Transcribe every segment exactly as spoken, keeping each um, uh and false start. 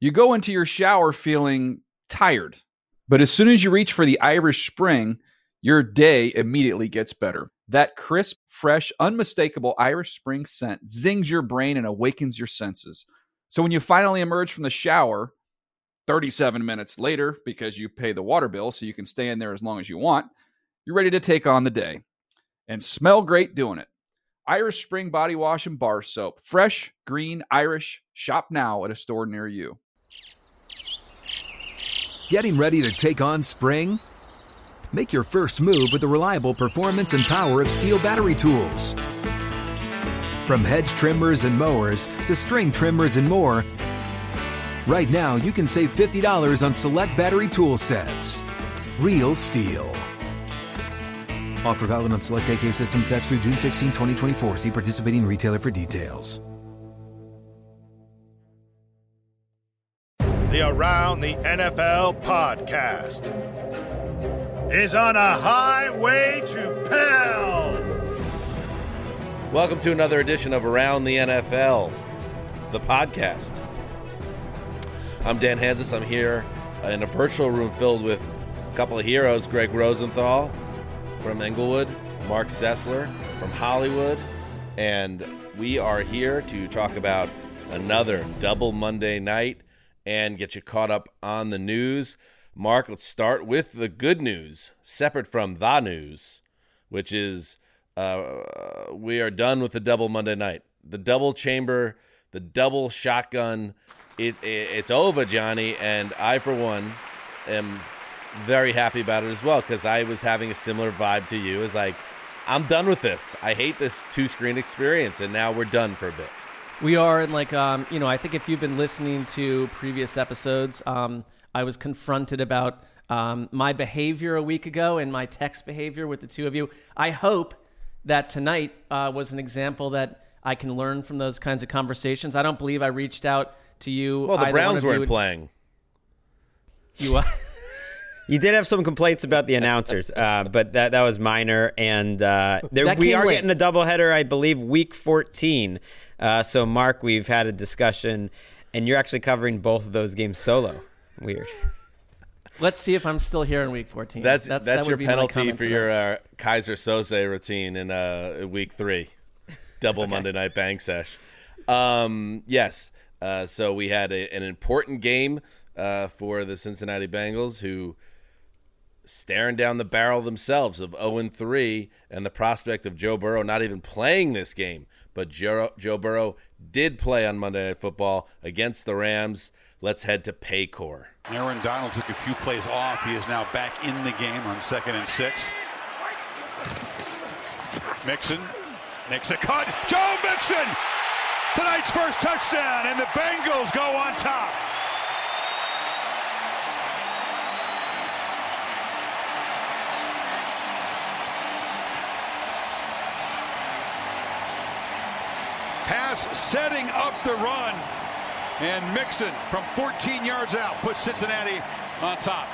You go into your shower feeling tired, but as soon as you reach for the Irish Spring, your day immediately gets better. That crisp, fresh, unmistakable Irish Spring scent zings your brain and awakens your senses. So when you finally emerge from the shower, thirty-seven minutes later, because you pay the water bill so you can stay in there as long as you want, you're ready to take on the day. And smell great doing it. Irish Spring Body Wash and Bar Soap. Fresh, green, Irish. Shop now at a store near you. Getting ready to take on spring? Make your first move with the reliable performance and power of Steel battery tools. From hedge trimmers and mowers to string trimmers and more, right now you can save fifty dollars on select battery tool sets. Real Steel. Offer valid on select A K system sets through June sixteenth, twenty twenty-four. See participating retailer for details. The Around the N F L podcast is on a highway to hell. Welcome to another edition of Around the N F L, the podcast. I'm Dan Hansis. I'm here in a virtual room filled with a couple of heroes, Greg Rosenthal from Englewood, Mark Sessler from Hollywood, and we are here to talk about another double Monday night and get you caught up on the news. Mark, let's start with the good news, separate from the news, which is uh, we are done with the double Monday night. The double chamber, the double shotgun, it, it, it's over, Johnny, and I, for one, am very happy about it as well, because I was having a similar vibe to you. It's like, I'm done with this. I hate this two-screen experience, and now we're done for a bit. We are, and like, um, you know, I think if you've been listening to previous episodes, um, I was confronted about um, my behavior a week ago and my text behavior with the two of you. I hope that tonight uh, was an example that I can learn from those kinds of conversations. I don't believe I reached out to you. Well, the Browns weren't would... playing. You uh... You did have some complaints about the announcers, uh, but that, that was minor. And uh, there, we are late. Getting a doubleheader, I believe, week fourteen. Uh, so, Mark, we've had a discussion, and you're actually covering both of those games solo. Weird. Let's see if I'm still here in week fourteen. That's that's, that's that your penalty for your uh, Kaiser Soze routine in uh, week three. Double okay. Monday Night Bang Sesh. Um, yes. Uh, so we had a, an important game uh, for the Cincinnati Bengals, who staring down the barrel themselves of oh and three, and the prospect of Joe Burrow not even playing this game. But Joe, Joe Burrow did play on Monday Night Football against the Rams. Let's head to Paycor. Aaron Donald took a few plays off. He is now back in the game on second and six. Mixon makes a cut. Joe Mixon! Tonight's first touchdown, and the Bengals go on top. Pass setting up the run, and Mixon from fourteen yards out puts Cincinnati on top.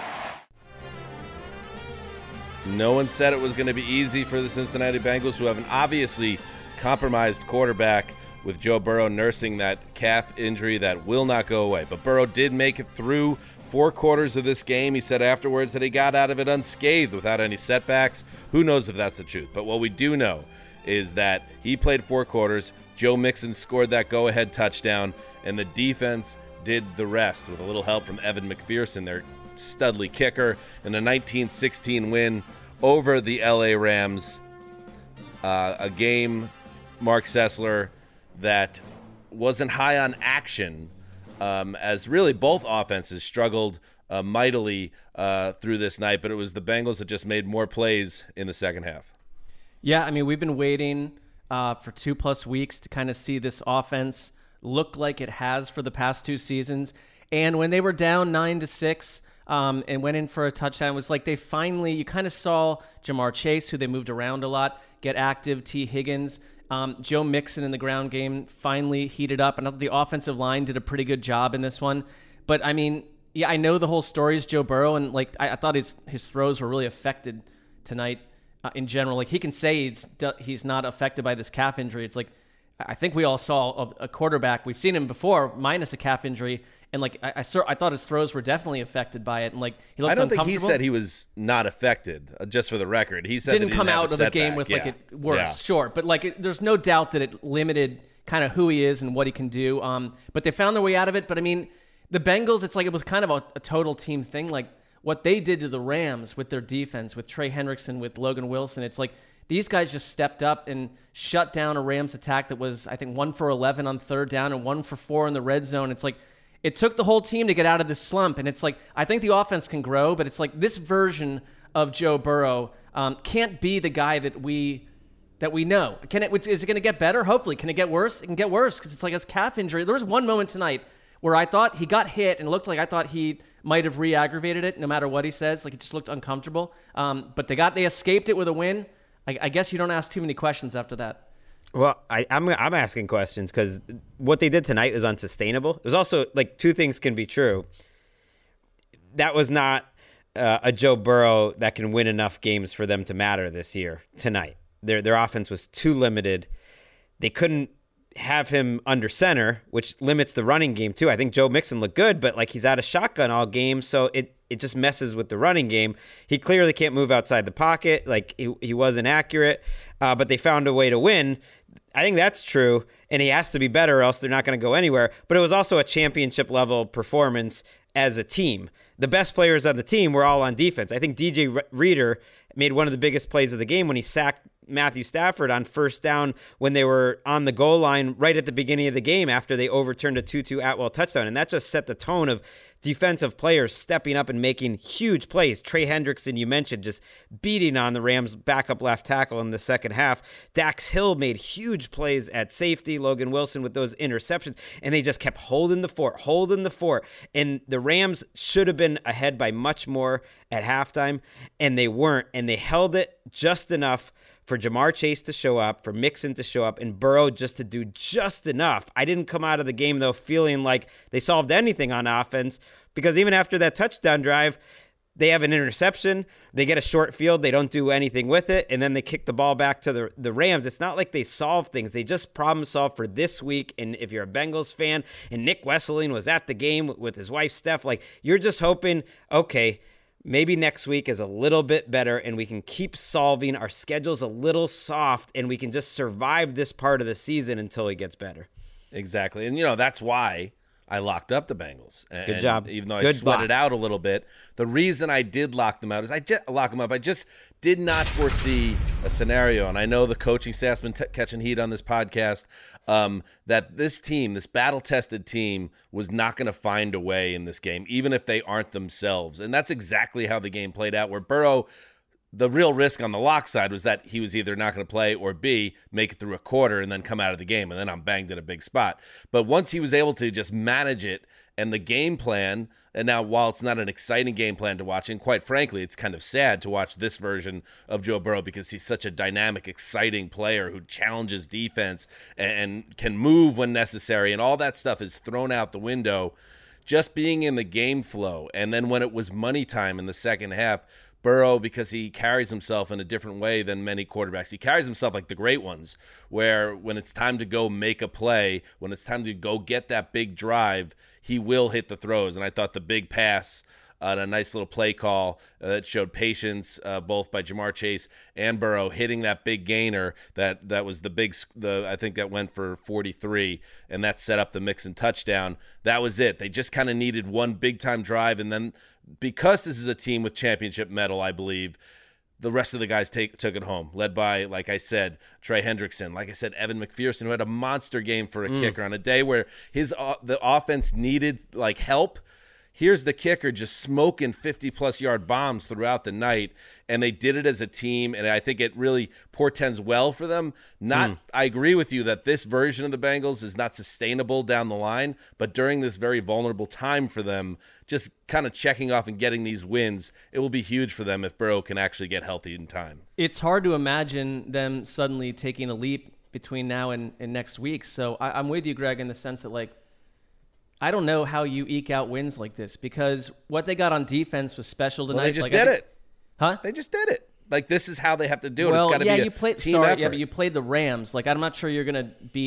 No one said it was going to be easy for the Cincinnati Bengals, who have an obviously compromised quarterback, with Joe Burrow nursing that calf injury that will not go away. But Burrow did make it through four quarters of this game. He said afterwards that he got out of it unscathed without any setbacks. Who knows if that's the truth? But what we do know is that he played four quarters. Joe Mixon scored that go-ahead touchdown, and the defense did the rest with a little help from Evan McPherson, their studly kicker, in a nineteen sixteen win over the L A Rams. Uh, a game, Mark Sessler, that wasn't high on action, um, as really both offenses struggled uh, mightily uh, through this night, but it was the Bengals that just made more plays in the second half. Yeah, I mean, we've been waiting uh, for two plus weeks to kind of see this offense look like it has for the past two seasons. And when they were down nine to six um, and went in for a touchdown, it was like they finally, you kind of saw Jamar Chase, who they moved around a lot, get active. T. Higgins, um, Joe Mixon in the ground game finally heated up. And I thought the offensive line did a pretty good job in this one. But I mean, yeah, I know the whole story is Joe Burrow, and like I, I thought his his throws were really affected tonight. Uh, in general, like he can say he's he's not affected by this calf injury. It's like I think we all saw a, a quarterback. We've seen him before, minus a calf injury, And like I, I, saw, I thought his throws were definitely affected by it, and like he looked I don't think he uncomfortable. said he was not affected. Uh, just for the record, he said didn't that he come didn't out have a of the game setback. with yeah. like it worse, yeah. sure, but like it, there's no doubt that it limited kind of who he is and what he can do. Um, but they found their way out of it. But I mean, the Bengals, it's like it was kind of a, a total team thing. Like what they did to the Rams with their defense, with Trey Hendrickson, with Logan Wilson, it's like these guys just stepped up and shut down a Rams attack that was, I think, one for eleven on third down and one for four in the red zone. It's like it took the whole team to get out of this slump. And it's like, I think the offense can grow, but it's like this version of Joe Burrow um, can't be the guy that we that we know. Can it? Is it going to get better? Hopefully. Can it get worse? It can get worse because it's like his calf injury. There was one moment tonight where I thought he got hit and it looked like I thought he might have re-aggravated it no matter what he says. Like it just looked uncomfortable. Um, but they got they escaped it with a win. I, I guess you don't ask too many questions after that. Well, I, I'm I'm asking questions because what they did tonight is unsustainable. It was also like two things can be true. That was not uh, a Joe Burrow that can win enough games for them to matter this year tonight. Their their offense was too limited. They couldn't have him under center, which limits the running game too. I think Joe Mixon looked good, but like he's out of shotgun all game, so it it just messes with the running game. He clearly can't move outside the pocket. Like he he wasn't accurate, uh, but they found a way to win. I think that's true, and he has to be better or else they're not going to go anywhere. But it was also a championship level performance as a team. The best players on the team were all on defense. I think D J Reader made one of the biggest plays of the game when he sacked Matthew Stafford on first down when they were on the goal line right at the beginning of the game after they overturned a two two Atwell touchdown. And that just set the tone of defensive players stepping up and making huge plays. Trey Hendrickson, you mentioned, just beating on the Rams' backup left tackle in the second half. Dax Hill made huge plays at safety. Logan Wilson with those interceptions. And they just kept holding the fort, holding the fort. And the Rams should have been ahead by much more at halftime, and they weren't. And they held it just enough for Jamar Chase to show up, for Mixon to show up, and Burrow just to do just enough. I didn't come out of the game, though, feeling like they solved anything on offense, because even after that touchdown drive, they have an interception, they get a short field, they don't do anything with it, and then they kick the ball back to the, the Rams. It's not like they solve things. They just problem solve for this week, and if you're a Bengals fan, and Nick Wesseling was at the game with his wife, Steph, like, you're just hoping, okay, maybe next week is a little bit better and we can keep solving. Our schedule's a little soft and we can just survive this part of the season until it gets better. Exactly. And, you know, that's why I locked up the Bengals. And Good job. Even though I Good sweated lock. out a little bit, the reason I did lock them out is I just lock them up. I just did not foresee a scenario. And I know the coaching staff's been t- catching heat on this podcast um, that this team, this battle-tested team, was not going to find a way in this game, even if they aren't themselves. And that's exactly how the game played out, where Burrow, the real risk on the lock side was that he was either not going to play or B, make it through a quarter and then come out of the game, and then I'm banged in a big spot. But once he was able to just manage it and the game plan, and now while it's not an exciting game plan to watch, and quite frankly, it's kind of sad to watch this version of Joe Burrow because he's such a dynamic, exciting player who challenges defense and, and can move when necessary, and all that stuff is thrown out the window. Just being in the game flow, and then when it was money time in the second half, Burrow, because he carries himself in a different way than many quarterbacks. He carries himself like the great ones, where when it's time to go make a play, when it's time to go get that big drive, he will hit the throws. And I thought the big pass, uh, a nice little play call uh, that showed patience, uh, both by Jamar Chase and Burrow, hitting that big gainer. That that was the big, the I think that went for forty-three, and that set up the Mixon touchdown. That was it. They just kind of needed one big time drive, and then because this is a team with championship mettle, I believe, the rest of the guys take, took it home, led by, like I said, Trey Hendrickson. Like I said, Evan McPherson, who had a monster game for a mm. kicker on a day where his uh, the offense needed like help. Here's the kicker just smoking fifty-plus yard bombs throughout the night, and they did it as a team, and I think it really portends well for them. Not, mm. I agree with you that this version of the Bengals is not sustainable down the line, but during this very vulnerable time for them, just kind of checking off and getting these wins, it will be huge for them if Burrow can actually get healthy in time. It's hard to imagine them suddenly taking a leap between now and, and next week, so I, I'm with you, Greg, in the sense that, like, I don't know how you eke out wins like this, because what they got on defense was special tonight. Well, they just like, did think, it. Huh? They just did it. Like, this is how they have to do it. Well, it's got to yeah, be a you played, team sorry, effort. Yeah, but you played the Rams. Like, I'm not sure you're going to beat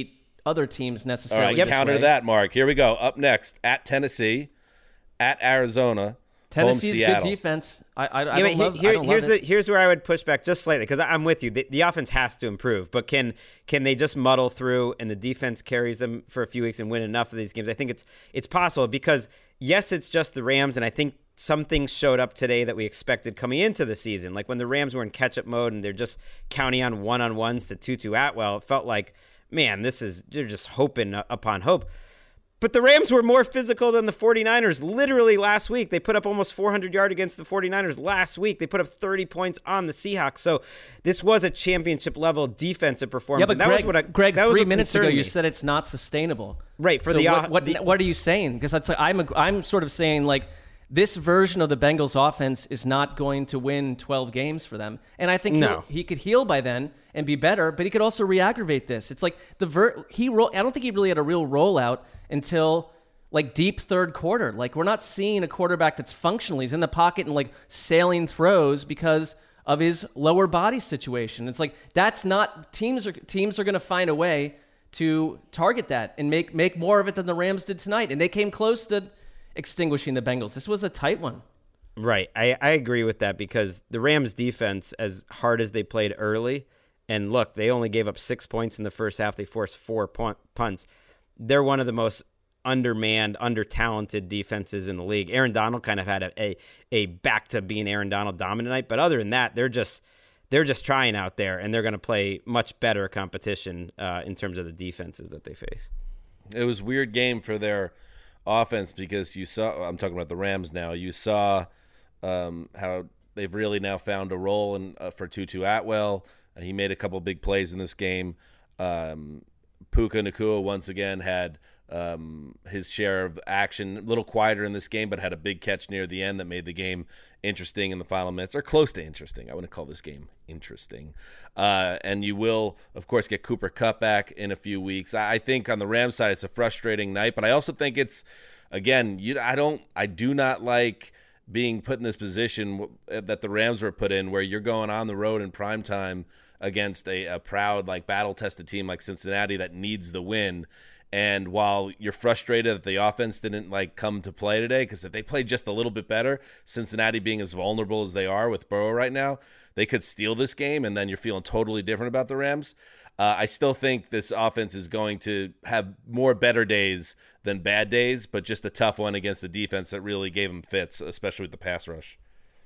other teams necessarily. All right, yep. Counter that, Mark. Here we go. Up next, at Tennessee, at Arizona. Tennessee's good defense. I, I, I yeah, don't love, here, I don't here's love the, it. Here's where I would push back just slightly, because I'm with you. The, the offense has to improve, but can can they just muddle through and the defense carries them for a few weeks and win enough of these games? I think it's it's possible because, yes, it's just the Rams, and I think some things showed up today that we expected coming into the season. Like when the Rams were in catch-up mode and they're just counting on one-on-ones to Tutu Atwell, it felt like, man, this is they're just hoping upon hope. But the Rams were more physical than the 49ers literally last week. They put up almost four hundred yards against the 49ers last week. They put up thirty points on the Seahawks. So this was a championship-level defensive performance. Yeah, but that Greg, was what I, Greg that was three what minutes ago me. you said it's not sustainable. Right. For so the, what, what, the, what are you saying? Because that's like, I'm, a, I'm sort of saying, like, this version of the Bengals offense is not going to win twelve games for them. And I think no. he could heal by then and be better, but he could also re-aggravate this. It's like the ver- he roll. I don't think he really had a real rollout until like deep third quarter. Like we're not seeing a quarterback that's functional. He's in the pocket and like sailing throws because of his lower body situation. It's like that's not teams are teams are going to find a way to target that and make make more of it than the Rams did tonight. And they came close to extinguishing the Bengals. This was a tight one. Right. I, I agree with that because the Rams defense, as hard as they played early, and look, they only gave up six points in the first half. They forced four punt, punts. They're one of the most undermanned, under-talented defenses in the league. Aaron Donald kind of had a, a a back to being Aaron Donald dominant night, but other than that, they're just they're just trying out there, and they're going to play much better competition uh, in terms of the defenses that they face. It was a weird game for their offense because you saw, I'm talking about the Rams now, you saw um, how they've really now found a role in, uh, for Tutu Atwell. Uh, he made a couple big plays in this game. Um, Puka Nacua once again had um, his share of action, a little quieter in this game, but had a big catch near the end that made the game interesting in the final minutes, or close to interesting. I wouldn't call this game interesting. Uh, and you will, of course, get Cooper Kupp back in a few weeks. I, I think on the Rams side, it's a frustrating night, but I also think it's, again, you, I don't, I do not like being put in this position that the Rams were put in, where you're going on the road in primetime against a, a proud, like battle-tested team like Cincinnati that needs the win. And while you're frustrated that the offense didn't like come to play today, because if they played just a little bit better, Cincinnati being as vulnerable as they are with Burrow right now, they could steal this game, and then you're feeling totally different about the Rams. Uh, I still think this offense is going to have more better days than bad days, but just a tough one against the defense that really gave them fits, especially with the pass rush.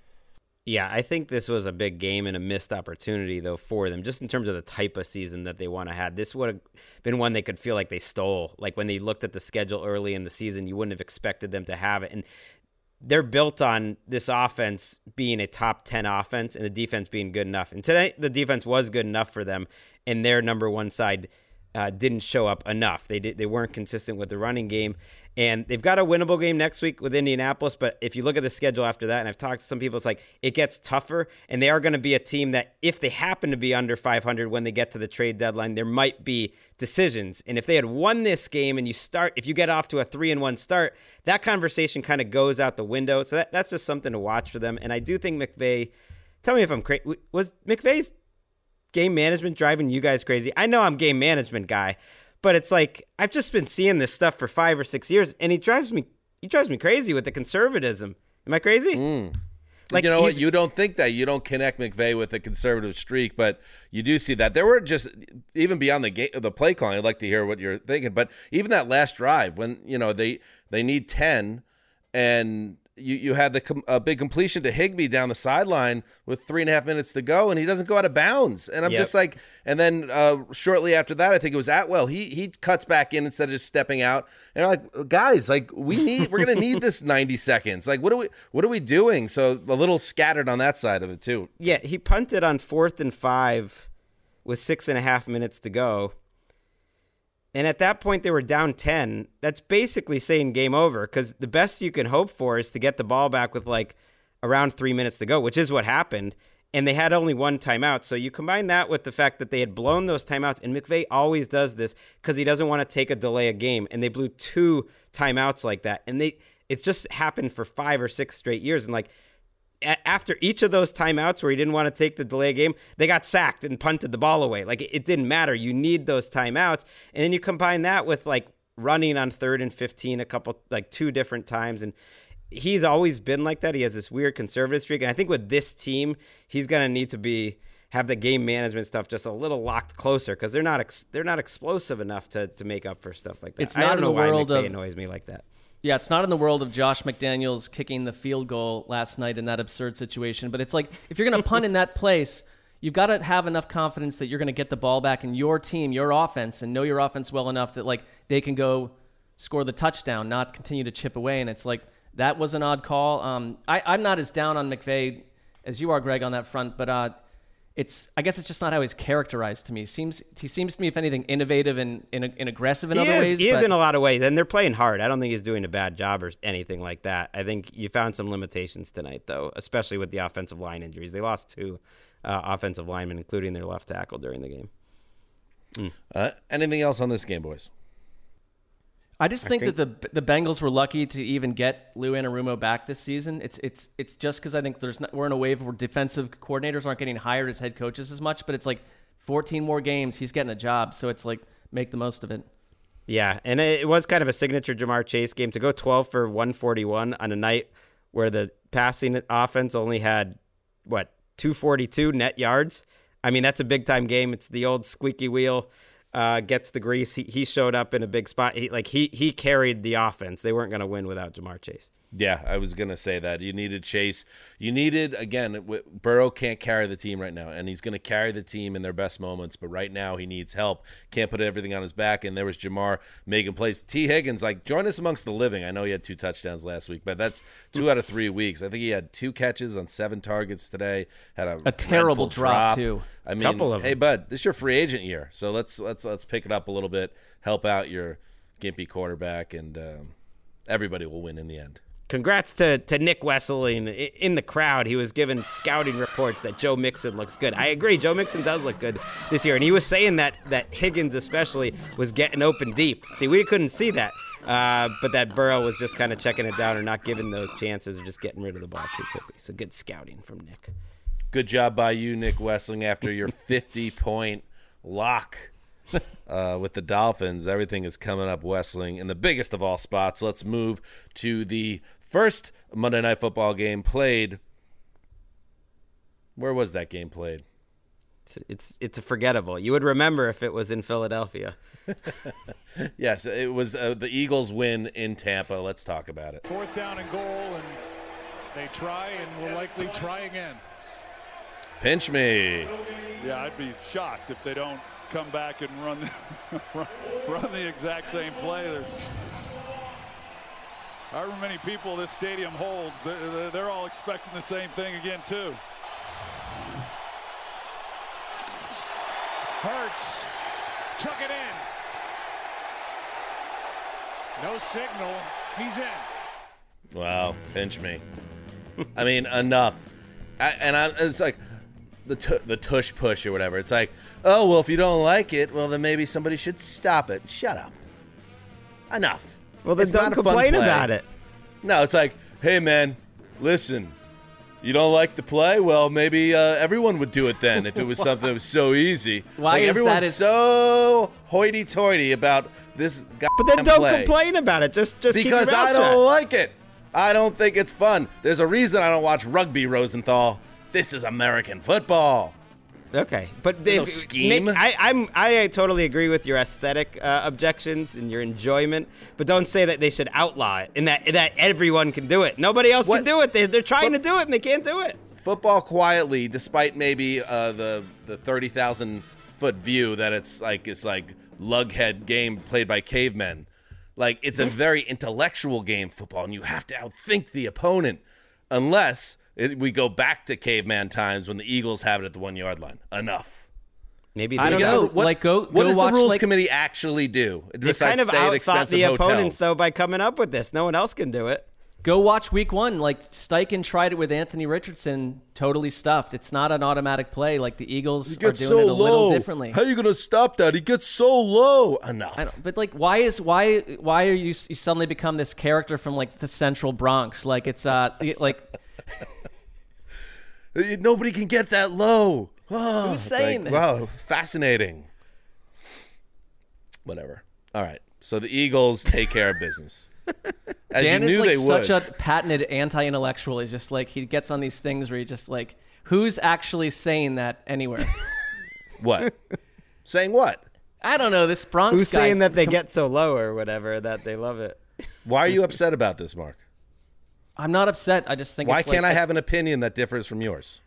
Yeah, I think this was a big game and a missed opportunity, though, for them, just in terms of the type of season that they want to have. This would have been one they could feel like they stole. Like when they looked at the schedule early in the season, you wouldn't have expected them to have it. And they're built on this offense being a top ten offense and the defense being good enough. And tonight, the defense was good enough for them, and their number one side uh, didn't show up enough. They did, they weren't consistent with the running game. And they've got a winnable game next week with Indianapolis, but if you look at the schedule after that, and I've talked to some people, it's like it gets tougher, and they are going to be a team that if they happen to be under five hundred when they get to the trade deadline, there might be decisions. And if they had won this game and you start, if you get off to a three and one start, that conversation kind of goes out the window. So that, that's just something to watch for them. And I do think McVay, tell me if I'm crazy, was McVay's game management driving you guys crazy? I know I'm game management guy, but it's like I've just been seeing this stuff for five or six years, and he drives me he drives me crazy with the conservatism. Am I crazy? Mm. Like, you know what? You don't think that. You don't connect McVay with a conservative streak, but you do see that. There were just, even beyond the game, the play calling, I'd like to hear what you're thinking, but even that last drive when, you know, they they need ten, and you, you had the com- a big completion to Higbee down the sideline with three and a half minutes to go, and he doesn't go out of bounds. And I'm yep. just like, and then uh, shortly after that, I think it was Atwell. He he cuts back in instead of just stepping out. And I'm like, guys, like we need, we're gonna need this ninety seconds. Like, what are we, what are we doing? So a little scattered on that side of it too. Yeah, he punted on fourth and five with six and a half minutes to go. And at that point, they were down ten. That's basically saying game over, because the best you can hope for is to get the ball back with like around three minutes to go, which is what happened. And they had only one timeout. So you combine that with the fact that they had blown those timeouts, and McVay always does this because he doesn't want to take a delay a game. And they blew two timeouts like that. And they it's just happened for five or six straight years. And like after each of those timeouts where he didn't want to take the delay game, they got sacked and punted the ball away. Like, it, it didn't matter. You need those timeouts. And then you combine that with, like, running on third and fifteen a couple, like, two different times. And he's always been like that. He has this weird conservative streak. And I think with this team, he's going to need to be have the game management stuff just a little locked closer because they're not ex- they're not explosive enough to to make up for stuff like that. It's I not don't in know the why world McVay of annoys me like that. Yeah, it's not in the world of Josh McDaniels kicking the field goal last night in that absurd situation. But it's like, if you're going to punt in that place, you've got to have enough confidence that you're going to get the ball back in your team, your offense, and know your offense well enough that, like, they can go score the touchdown, not continue to chip away. And it's like, that was an odd call. Um, I, I'm not as down on McVay as you are, Greg, on that front. But uh, it's I guess it's just not how he's characterized to me. He seems, he seems to me, if anything, innovative and, and, and aggressive in he other is, ways. He but... is in a lot of ways, and they're playing hard. I don't think he's doing a bad job or anything like that. I think you found some limitations tonight, though, especially with the offensive line injuries. They lost two uh, offensive linemen, including their left tackle during the game. Mm. Uh, anything else on this game, boys? I just think, I think that the the Bengals were lucky to even get Lou Anarumo back this season. It's it's it's just because I think there's not, we're in a wave where defensive coordinators aren't getting hired as head coaches as much. But it's like fourteen more games, he's getting a job, so it's like make the most of it. Yeah, and it was kind of a signature Jamar Chase game to go twelve for one forty-one on a night where the passing offense only had what two forty-two net yards. I mean, that's a big time game. It's the old squeaky wheel. Uh, gets the grease. He, he showed up in a big spot. He like he he carried the offense. They weren't going to win without Jamar Chase. Yeah, I was going to say that. You needed Chase. You needed, again, Burrow can't carry the team right now, and he's going to carry the team in their best moments, but right now he needs help. Can't put everything on his back, and there was Jamar making plays. T. Higgins, like, join us amongst the living. I know he had two touchdowns last week, but that's two out of three weeks. I think he had two catches on seven targets today. Had a, a terrible drop, drop, too. I mean, Couple of hey, them. bud, this is your free agent year, so let's let's let's pick it up a little bit, help out your gimpy quarterback, and um, everybody will win in the end. Congrats to, to Nick Wesseling. In the crowd, he was given scouting reports that Joe Mixon looks good. I agree, Joe Mixon does look good this year. And he was saying that, that Higgins especially was getting open deep. See, we couldn't see that. Uh, but that Burrow was just kind of checking it down or not giving those chances or just getting rid of the ball too quickly. So good scouting from Nick. Good job by you, Nick Wesseling, after your fifty-point lock uh, with the Dolphins. Everything is coming up Wesseling in the biggest of all spots. Let's move to the first Monday Night Football game played. Where was that game played? It's it's, it's a forgettable. You would remember if it was in Philadelphia. Yes, it was uh, the Eagles win in Tampa. Let's talk about it. Fourth down and goal, and they try and will likely try again. Pinch me. Yeah, I'd be shocked if they don't come back and run run, run the exact same play. There's however many people this stadium holds, they're, they're all expecting the same thing again, too. Hurts took it in. No signal. He's in. Wow, pinch me. I mean, enough. I, and I, it's like the t- the tush push or whatever. It's like, oh, well, if you don't like it, well, then maybe somebody should stop it. Shut up. Enough. Well, then It's don't not a fun complain play. about it. No, it's like, hey, man, listen. You don't like the play? Well, maybe uh, everyone would do it then if it was something that was so easy. Why like, is everyone's that is- so hoity-toity about this goddamn But then don't play. complain about it. Just just Because keep your mouth I don't shut. like it. I don't think it's fun. There's a reason I don't watch rugby, Rosenthal. This is American football. Okay, but There's no if- scheme. Nick, I, I'm I totally agree with your aesthetic uh, objections and your enjoyment, but don't say that they should outlaw it and that that everyone can do it. Nobody else What? can do it. They're they're trying But- to do it and they can't do it. Football quietly, despite maybe uh, the the thirty thousand foot view that it's like it's like lughead game played by cavemen. Like, it's a very intellectual game, football, and you have to outthink the opponent, unless it, we go back to caveman times when the Eagles have it at the one yard line. Enough. Maybe I they don't You get know. the- what, like, go, what go does watch, the rules like, committee actually do? They Besides kind of stay at outthought expensive the hotels? opponents though by coming up with this. No one else can do it. Go watch week one. Like, Steichen tried it with Anthony Richardson, totally stuffed. It's not an automatic play. Like, the Eagles are doing it a little differently. How are you going to stop that? He gets so low. Enough. I don't, but like, why is why why are you, you suddenly become this character from like the Central Bronx? Like, it's uh like Nobody can get that low. Oh, Who's saying like, this? Wow, fascinating. Whatever. All right. So the Eagles take care of business. As Dan you is knew like they such would. a patented anti-intellectual. He's just like, he gets on these things where he just like, who's actually saying that anywhere? What? Saying what? I don't know. This Bronx Who's guy, saying that they get so low or whatever that they love it? Why are you upset about this, Mark? I'm not upset. I just think Why it's can't like, I have an opinion that differs from yours?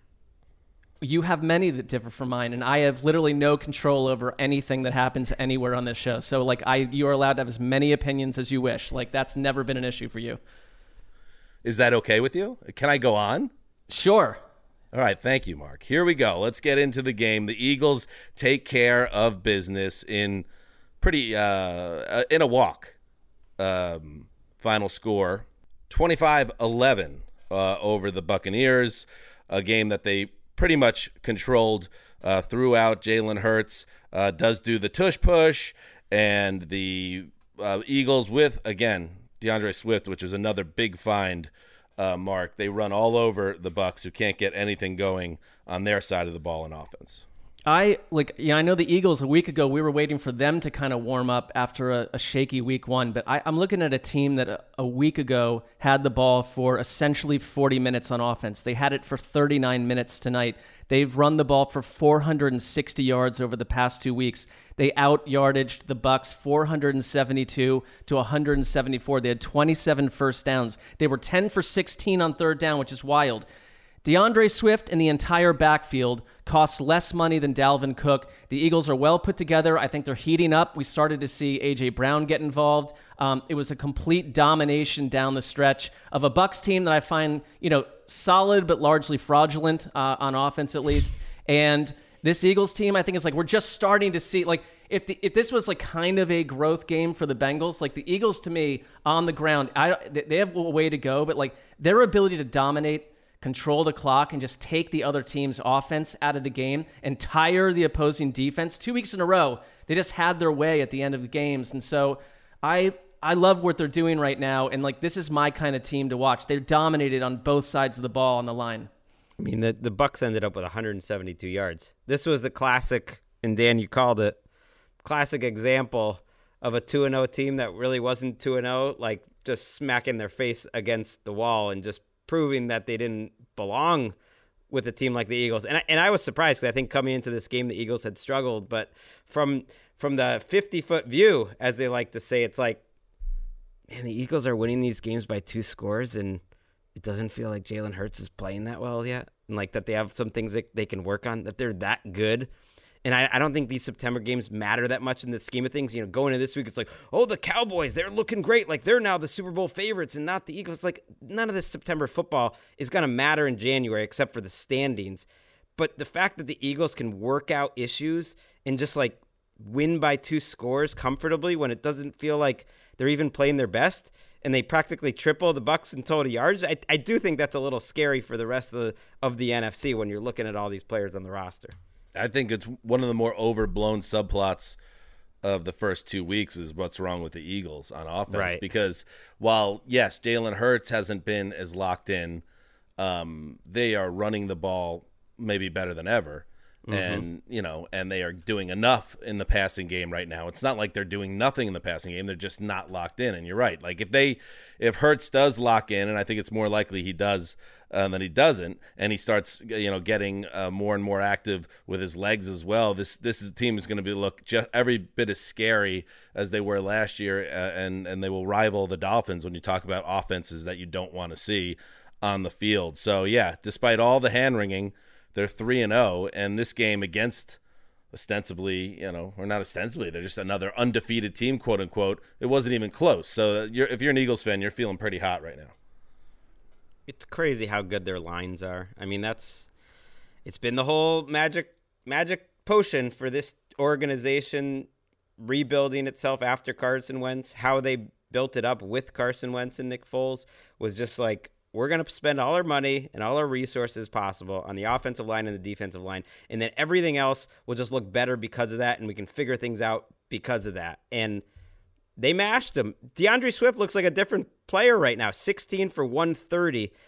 You have many that differ from mine, and I have literally no control over anything that happens anywhere on this show. So, like, I, you are allowed to have as many opinions as you wish. Like, that's never been an issue for you. Is that okay with you? Can I go on? Sure. All right, thank you, Mark. Here we go. Let's get into the game. The Eagles take care of business in pretty uh, in a walk. Um, final score twenty-five eleven uh, over the Buccaneers, a game that they pretty much controlled uh, throughout. Jalen Hurts uh, does do the tush push, and the uh, Eagles with, again, DeAndre Swift, which is another big find, uh, Mark. They run all over the Bucs, who can't get anything going on their side of the ball in offense. I like, yeah, I know the Eagles a week ago, we were waiting for them to kind of warm up after a, a shaky week one, but I, I'm looking at a team that a, a week ago had the ball for essentially forty minutes on offense. They had it for thirty-nine minutes tonight. They've run the ball for four hundred sixty yards over the past two weeks. They out-yardaged the Bucs four hundred seventy-two to one hundred seventy-four. They had twenty-seven first downs. They were ten for sixteen on third down, which is wild. DeAndre Swift and the entire backfield costs less money than Dalvin Cook. The Eagles are well put together. I think they're heating up. We started to see A J. Brown get involved. Um, it was a complete domination down the stretch of a Bucs team that I find, you know, solid but largely fraudulent uh, on offense at least. And this Eagles team, I think, is like we're just starting to see, like, if the, if this was like kind of a growth game for the Bengals, like the Eagles to me on the ground, I they have a way to go, but like their ability to dominate, control the clock, and just take the other team's offense out of the game and tire the opposing defense. Two weeks in a row, they just had their way at the end of the games. And so I I love what they're doing right now. And like, this is my kind of team to watch. They're dominated on both sides of the ball on the line. I mean, the, the Bucs ended up with one hundred seventy-two yards. This was the classic, and Dan, you called it, classic example of a two and oh team that really wasn't two and oh, like just smacking their face against the wall and just proving that they didn't belong with a team like the Eagles. And I, and I was surprised because I think coming into this game, the Eagles had struggled. But from from the fifty-foot view, as they like to say, it's like, man, the Eagles are winning these games by two scores, and it doesn't feel like Jalen Hurts is playing that well yet. And like that they have some things that they can work on, that they're that good. And I, I don't think these September games matter that much in the scheme of things. You know, going into this week, it's like, oh, the Cowboys, they're looking great. Like, they're now the Super Bowl favorites and not the Eagles. Like, none of this September football is going to matter in January except for the standings. But the fact that the Eagles can work out issues and just, like, win by two scores comfortably when it doesn't feel like they're even playing their best, and they practically triple the Bucs in total yards, I, I do think that's a little scary for the rest of the, of the N F C when you're looking at all these players on the roster. I think it's one of the more overblown subplots of the first two weeks is what's wrong with the Eagles on offense. Right. Because while, yes, Jalen Hurts hasn't been as locked in, um, they are running the ball maybe better than ever. Mm-hmm. And, you know, and they are doing enough in the passing game right now. It's not like they're doing nothing in the passing game. They're just not locked in. And you're right. Like if they, if Hurts does lock in, and I think it's more likely he does uh, than he doesn't, and he starts, you know, getting uh, more and more active with his legs as well, this this is, team is going to be look just every bit as scary as they were last year, uh, and and they will rival the Dolphins when you talk about offenses that you don't want to see on the field. So yeah, despite all the hand wringing, they're three and oh, and this game against ostensibly, you know, or not ostensibly, they're just another undefeated team, quote unquote. It wasn't even close. So you're, if you're an Eagles fan, you're feeling pretty hot right now. It's crazy how good their lines are. I mean, that's it's been the whole magic magic potion for this organization rebuilding itself after Carson Wentz. How they built it up with Carson Wentz and Nick Foles was just like, we're going to spend all our money and all our resources possible on the offensive line and the defensive line, and then everything else will just look better because of that, and we can figure things out because of that. And they mashed them. DeAndre Swift looks like a different player right now, sixteen for one thirty.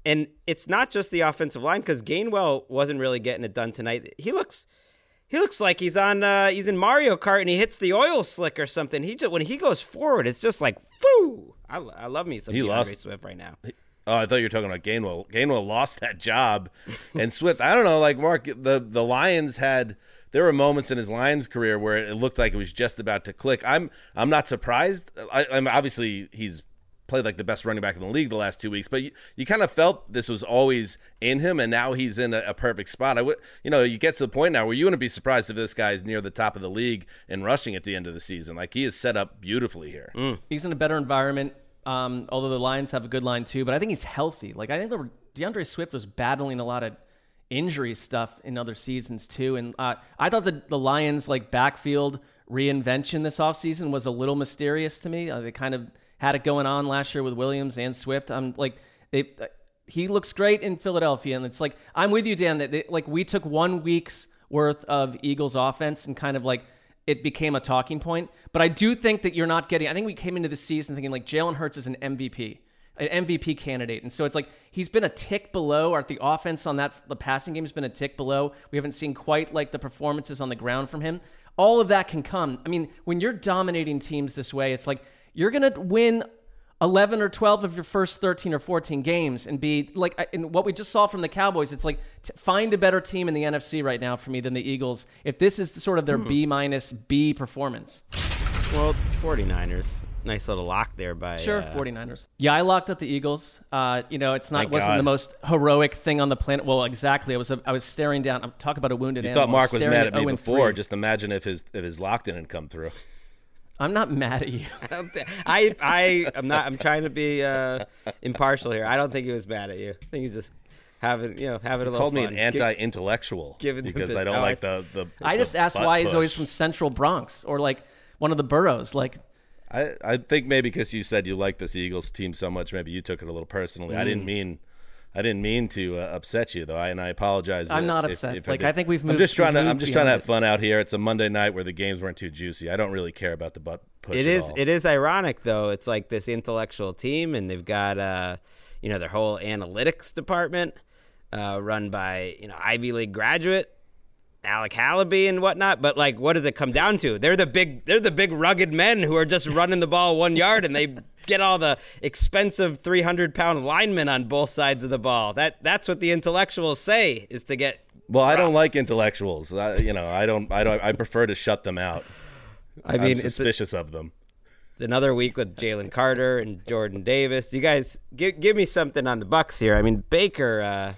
And it's not just the offensive line, because Gainwell wasn't really getting it done tonight. He looks he looks like he's on uh, he's in Mario Kart and he hits the oil slick or something. He just, when he goes forward, it's just like, foo! I, I love me some DeAndre Swift right now. He, oh, I thought you were talking about Gainwell. Gainwell lost that job. And Swift, I don't know, like Mark, the, the Lions had – there were moments in his Lions career where it looked like it was just about to click. I'm I'm not surprised. I, I'm obviously he's played like the best running back in the league the last two weeks, but you, you kind of felt this was always in him, and now he's in a, a perfect spot. I would, you know, you get to the point now where you wouldn't be surprised if this guy's near the top of the league in rushing at the end of the season. Like, he is set up beautifully here. Mm. He's in a better environment. Um, although the Lions have a good line too, but I think he's healthy. Like, I think the, DeAndre Swift was battling a lot of injury stuff in other seasons too. And uh, I thought that the Lions like backfield reinvention this offseason was a little mysterious to me. Uh, they kind of had it going on last year with Williams and Swift. I'm like, they, uh, he looks great in Philadelphia. And it's like, I'm with you, Dan, that they, like we took one week's worth of Eagles offense and kind of like it became a talking point. But I do think that you're not getting, I think we came into the season thinking like Jalen Hurts is an M V P. An M V P candidate. And so it's like he's been a tick below, or the offense on that, the passing game has been a tick below. We haven't seen quite like the performances on the ground from him. All of that can come. I mean, when you're dominating teams this way, it's like you're going to win eleven or twelve of your first thirteen or fourteen games and be like, and what we just saw from the Cowboys, it's like t- find a better team in the N F C right now for me than the Eagles. If this is sort of their hmm. B minus B performance. Well, forty-niners. Nice little lock there by sure uh, forty-niners. Yeah, I locked up the Eagles. Uh, you know, it's not Thank wasn't God. the most heroic thing on the planet. Well, exactly. I was I was staring down. I'm talking about a wounded you animal. thought Mark was mad at me before. three. Just imagine if his if his lock didn't come through. I'm not mad at you. I don't th- I I I'm not. I'm trying to be uh, impartial here. I don't think he was mad at you. I think he's just having you know having a little Called fun. me an anti-intellectual Give, because the, I don't no, like I, the the. I just the asked butt why push. he's always from Central Bronx or like one of the boroughs. Like, I, I think maybe because you said you like this Eagles team so much, maybe you took it a little personally. Mm. I didn't mean, I didn't mean to uh, upset you though, I, and I apologize. I'm if, not upset. If, if like I, I think we've moved. I'm just trying to. I'm just trying to have it. fun out here. It's a Monday night where the games weren't too juicy. I don't really care about the butt push. It at is. all. It is ironic though. It's like this intellectual team, and they've got uh, you know, their whole analytics department, uh, run by you know Ivy League graduate Alec Hallaby and whatnot. But like, what does it come down to? They're the big, they're the big rugged men who are just running the ball one yard, and they get all the expensive three hundred pound linemen on both sides of the ball. That that's what the intellectuals say is to get. Well, rough. I don't like intellectuals. I, you know, I don't. I don't. I prefer to shut them out. I mean, I'm suspicious it's a, of them. It's another week with Jalen Carter and Jordan Davis. You guys give give me something on the Bucs here. I mean, Baker. Uh,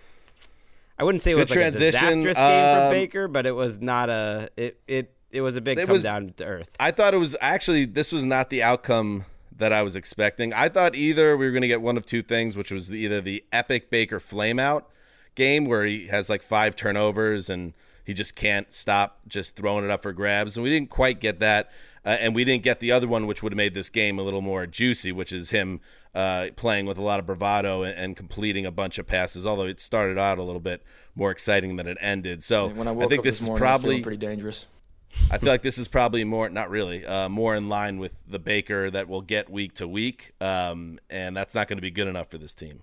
I wouldn't say it was Good like a transition. disastrous game Um, for Baker, but it was not a. It it it was a big It come was- down to earth. I thought it was actually this was not the outcome that I was expecting. I thought either we were going to get one of two things, which was the, either the epic Baker flameout game where he has like five turnovers and he just can't stop just throwing it up for grabs, and we didn't quite get that. Uh, and we didn't get the other one, which would have made this game a little more juicy, which is him uh, playing with a lot of bravado and, and completing a bunch of passes, although it started out a little bit more exciting than it ended. So when I, I, woke think up this, this is morning, I was probably feeling pretty dangerous. I feel like this is probably more, not really, uh, more in line with the Baker that we'll get week to week, um, and that's not going to be good enough for this team.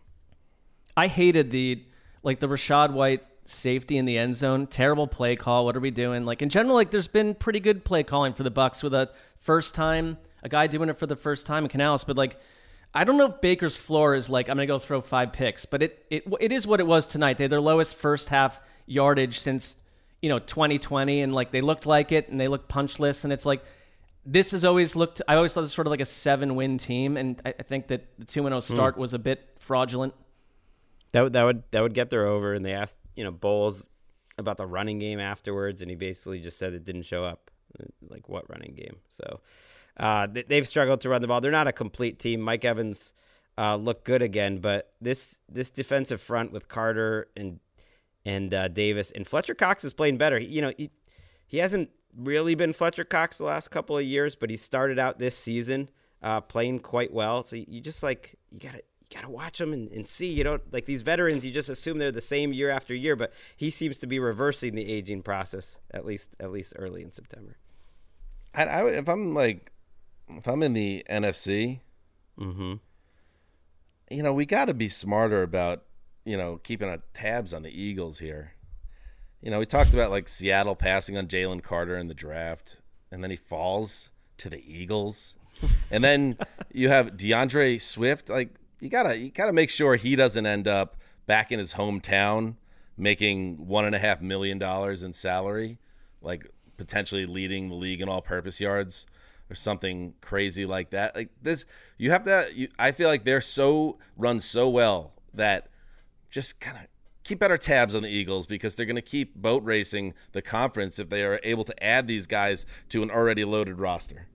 I hated the like the Rachaad White safety in the end zone. Terrible play call. What are we doing? Like in general, like there's been pretty good play calling for the Bucs with a first time, a guy doing it for the first time in Canales. But like, I don't know if Baker's floor is like I'm gonna go throw five picks, but it it it is what it was tonight. They had their lowest first half yardage since you know twenty twenty, and like they looked like it, and they looked punchless, and it's like. This has always looked. I always thought this was sort of like a seven-win team, and I, I think that the two and oh start mm. was a bit fraudulent. That would that would that would get their over, and they asked you know Bowles about the running game afterwards, and he basically just said it didn't show up. Like what running game? So uh, they, they've struggled to run the ball. They're not a complete team. Mike Evans uh, looked good again, but this this defensive front with Carter and and uh, Davis and Fletcher Cox is playing better. He, you know he he hasn't really been Fletcher Cox the last couple of years, but he started out this season uh, playing quite well. So you just like you gotta you gotta watch him and, and see. You don't like these veterans. You just assume they're the same year after year, but he seems to be reversing the aging process at least at least early in September. I, I, if I'm like, if I'm in the N F C, mm-hmm. you know, we got to be smarter about you know, keeping a tabs on the Eagles here. You know, we talked about like Seattle passing on Jalen Carter in the draft, and then he falls to the Eagles. And then you have DeAndre Swift. Like you gotta, you gotta make sure he doesn't end up back in his hometown making one and a half million dollars in salary, like potentially leading the league in all-purpose yards or something crazy like that. Like this, you have to. You, I feel like they're so run so well that just kind of keep better tabs on the Eagles, because they're going to keep boat racing the conference if they are able to add these guys to an already loaded roster.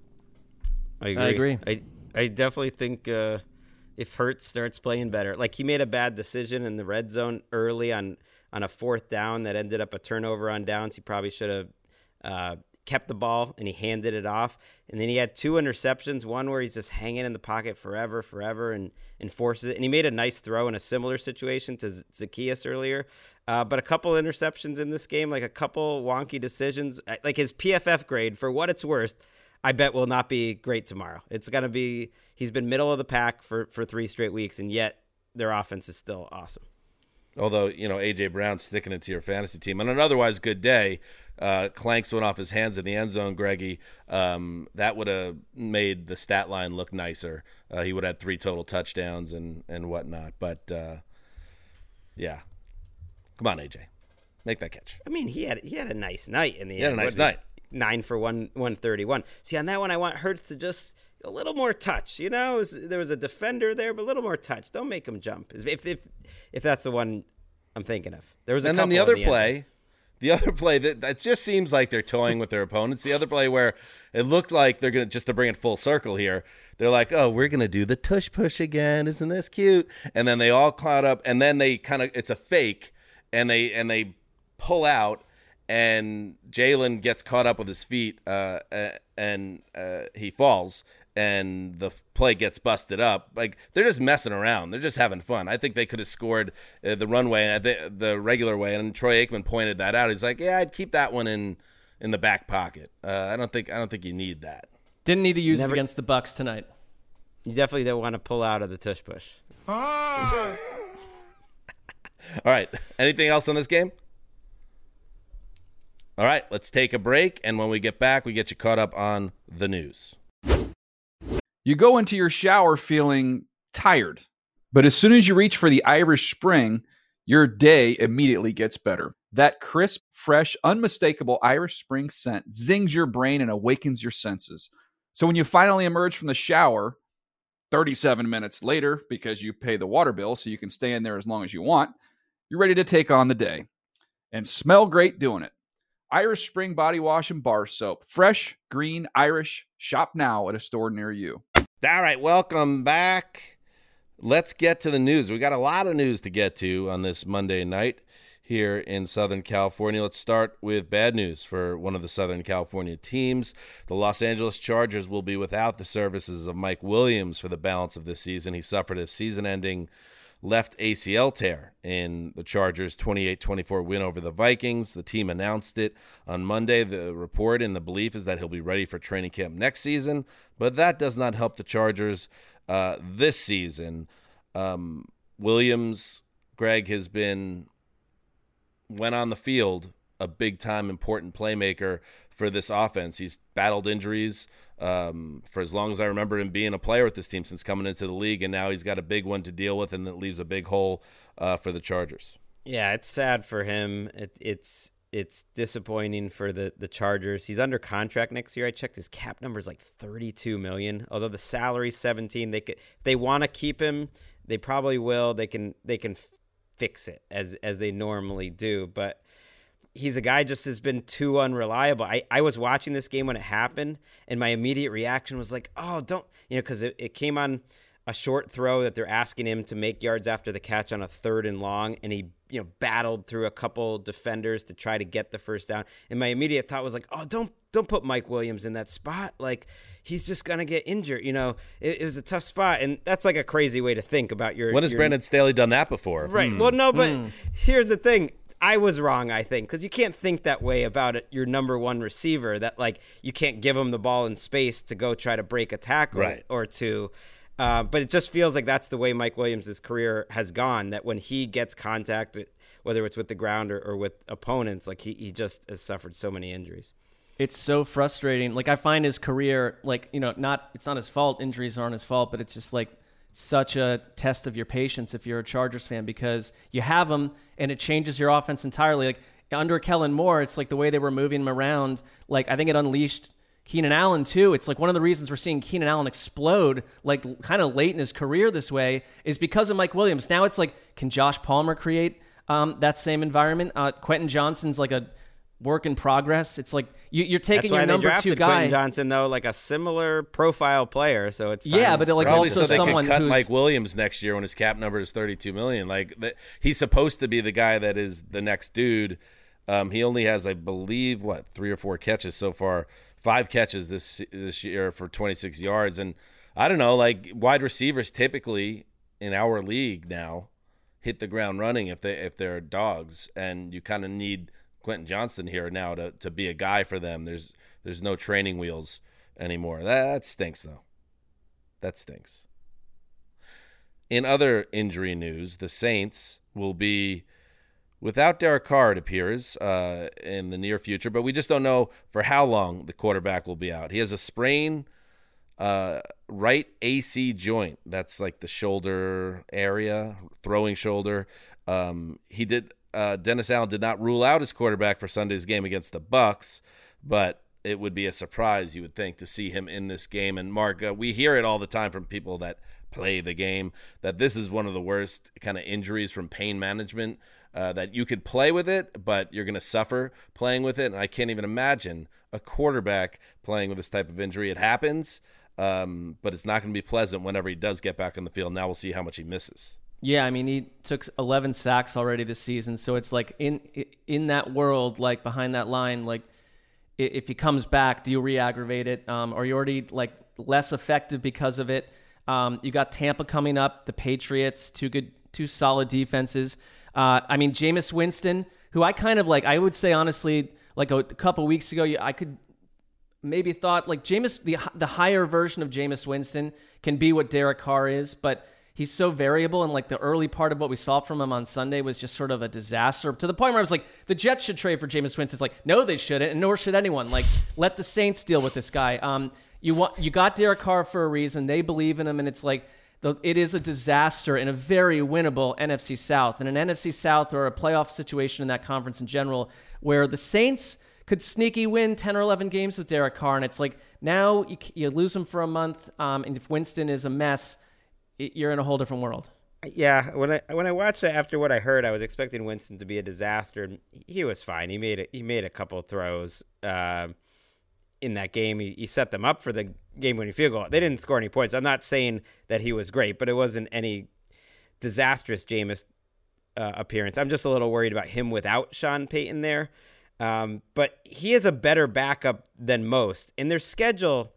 I agree. I agree. I, I definitely think uh, if Hurts starts playing better, like he made a bad decision in the red zone early on, on a fourth down that ended up a turnover on downs. He probably should have uh, kept the ball, and he handed it off. And then he had two interceptions, one where he's just hanging in the pocket forever, forever, and, and forces it. And he made a nice throw in a similar situation to Zacchaeus earlier. Uh, but a couple interceptions in this game, like a couple wonky decisions. Like his P F F grade, for what it's worth, I bet will not be great tomorrow. It's going to be – he's been middle of the pack for, for three straight weeks, and yet their offense is still awesome. Although, you know, A J. Brown sticking it to your fantasy team. On an otherwise good day, uh, clanks went off his hands in the end zone, Greggy. Um, that would have made the stat line look nicer. Uh, he would have had three total touchdowns and, and whatnot. But, uh, yeah. Come on, A J. Make that catch. I mean, he had he had a nice night in the he end. He had a nice what, night. Nine for one, one thirty-one. See, on that one, I want Hurts to just a little more touch. You know, was, there was a defender there, but a little more touch. Don't make him jump. If if if that's the one I'm thinking of. There was a and couple then the other the play, the other play that that just seems like they're toying with their opponents. The other play where it looked like they're gonna, just to bring it full circle here, they're like, oh, we're gonna do the tush push again. Isn't this cute? And then they all cloud up, and then they kind of it's a fake, and they and they pull out. And Jalen gets caught up with his feet, uh, and uh, he falls, and the play gets busted up. Like, they're just messing around. They're just having fun. I think they could have scored uh, the runway, the, the regular way, and Troy Aikman pointed that out. He's like, yeah, I'd keep that one in in the back pocket. Uh, I don't think I don't think you need that. Didn't need to use Never, it against the Bucs tonight. You definitely don't want to pull out of the tush push. All right. Anything else on this game? All right, let's take a break, and when we get back, we get you caught up on the news. You go into your shower feeling tired, but as soon as you reach for the Irish Spring, your day immediately gets better. That crisp, fresh, unmistakable Irish Spring scent zings your brain and awakens your senses. So when you finally emerge from the shower, thirty-seven minutes later, because you pay the water bill so you can stay in there as long as you want, you're ready to take on the day and smell great doing it. Irish Spring Body Wash and Bar Soap. Fresh, green, Irish. Shop now at a store near you. All right, welcome back. Let's get to the news. We got a lot of news to get to on this Monday night here in Southern California. Let's start with bad news for one of the Southern California teams. The Los Angeles Chargers will be without the services of Mike Williams for the balance of this season. He suffered a season-ending left A C L tear in the Chargers' twenty-eight twenty-four win over the Vikings. The team announced it on Monday. The report and the belief is that he'll be ready for training camp next season, but that does not help the Chargers uh, this season. Um, Williams, Greg, has been, when on the field, a big-time important playmaker for this offense. He's battled injuries um, for as long as I remember him being a player with this team since coming into the league, and now he's got a big one to deal with, and that leaves a big hole uh, for the Chargers. Yeah, it's sad for him. It, it's it's disappointing for the, the Chargers. He's under contract next year. I checked his cap number is like thirty-two million dollars. Although the salary's seventeen, they could if they want to keep him, they probably will. They can they can fix it as as they normally do, but he's a guy just has been too unreliable. I, I was watching this game when it happened, and my immediate reaction was like, oh, don't, you know, because it, it came on a short throw that they're asking him to make yards after the catch on a third and long, and he, you know, battled through a couple defenders to try to get the first down. And my immediate thought was like, oh, don't don't put Mike Williams in that spot. Like, he's just going to get injured. You know, it, it was a tough spot, and that's like a crazy way to think about your When has your, Brandon Staley done that before? Right. Hmm. Well, no, but Hmm. here's the thing. I was wrong, I think, because you can't think that way about it, your number one receiver, that, like, you can't give him the ball in space to go try to break a tackle right. or two. Uh, but it just feels like that's the way Mike Williams' career has gone, that when he gets contact, whether it's with the ground or, or with opponents, like he, he just has suffered so many injuries. It's so frustrating. Like I find his career, like, you know, not, it's not his fault. Injuries aren't his fault, but it's just like such a test of your patience if you're a Chargers fan, because you have him and it changes your offense entirely. Like under Kellen Moore, it's like the way they were moving him around. Like I think it unleashed Keenan Allen too. It's like one of the reasons we're seeing Keenan Allen explode like kind of late in his career this way is because of Mike Williams. Now it's like, can Josh Palmer create um, that same environment? Uh, Quentin Johnson's like a work in progress. It's like you, you're taking your number two guy. Quentin Johnson, though, like a similar profile player, so it's yeah, but like probably also so they someone can cut who's, Mike Williams next year when his cap number is thirty-two million dollars. Like the, he's supposed to be the guy that is the next dude. Um, he only has, I believe, what three or four catches so far, five catches this this year for twenty-six yards, and I don't know, like wide receivers typically in our league now hit the ground running if they if they're dogs, and you kind of need Quentin Johnston here now to, to be a guy for them. There's there's no training wheels anymore. That, that stinks, though. That stinks. In other injury news, the Saints will be without Derek Carr, it appears, uh, in the near future, but we just don't know for how long the quarterback will be out. He has a sprain uh, right A C joint. That's like the shoulder area, throwing shoulder. Um, he did... Uh, Dennis Allen did not rule out his quarterback for Sunday's game against the Bucs, but it would be a surprise, you would think, to see him in this game. And Mark, uh, we hear it all the time from people that play the game that this is one of the worst kind of injuries from pain management, uh, that you could play with it, but you're going to suffer playing with it. And I can't even imagine a quarterback playing with this type of injury. It happens, um, but it's not going to be pleasant whenever he does get back on the field. Now we'll see how much he misses. Yeah, I mean, he took eleven sacks already this season, so it's like in in that world, like behind that line, like if he comes back, do you re-aggravate it? Um, are you already like less effective because of it? Um, you got Tampa coming up, the Patriots, two good, two solid defenses. Uh, I mean, Jameis Winston, who I kind of like, I would say honestly, like a, a couple weeks ago, I could maybe thought like Jameis, the the higher version of Jameis Winston can be what Derek Carr is, but he's so variable, and like the early part of what we saw from him on Sunday was just sort of a disaster, to the point where I was like, the Jets should trade for Jameis Winston. It's like, no, they shouldn't, and nor should anyone. Like, let the Saints deal with this guy. Um, you want you got Derek Carr for a reason. They believe in him, and it's like the, it is a disaster in a very winnable N F C South, and an N F C South or a playoff situation in that conference in general, where the Saints could sneaky win ten or eleven games with Derek Carr, and it's like now you, you lose him for a month, um, and if Winston is a mess, you're in a whole different world. Yeah, when I when I watched it, after what I heard, I was expecting Winston to be a disaster. He was fine. He made a, he made a couple throws uh, in that game. He, he set them up for the game-winning field goal. They didn't score any points. I'm not saying that he was great, but it wasn't any disastrous Jameis uh, appearance. I'm just a little worried about him without Sean Payton there. Um, but he is a better backup than most. And their schedule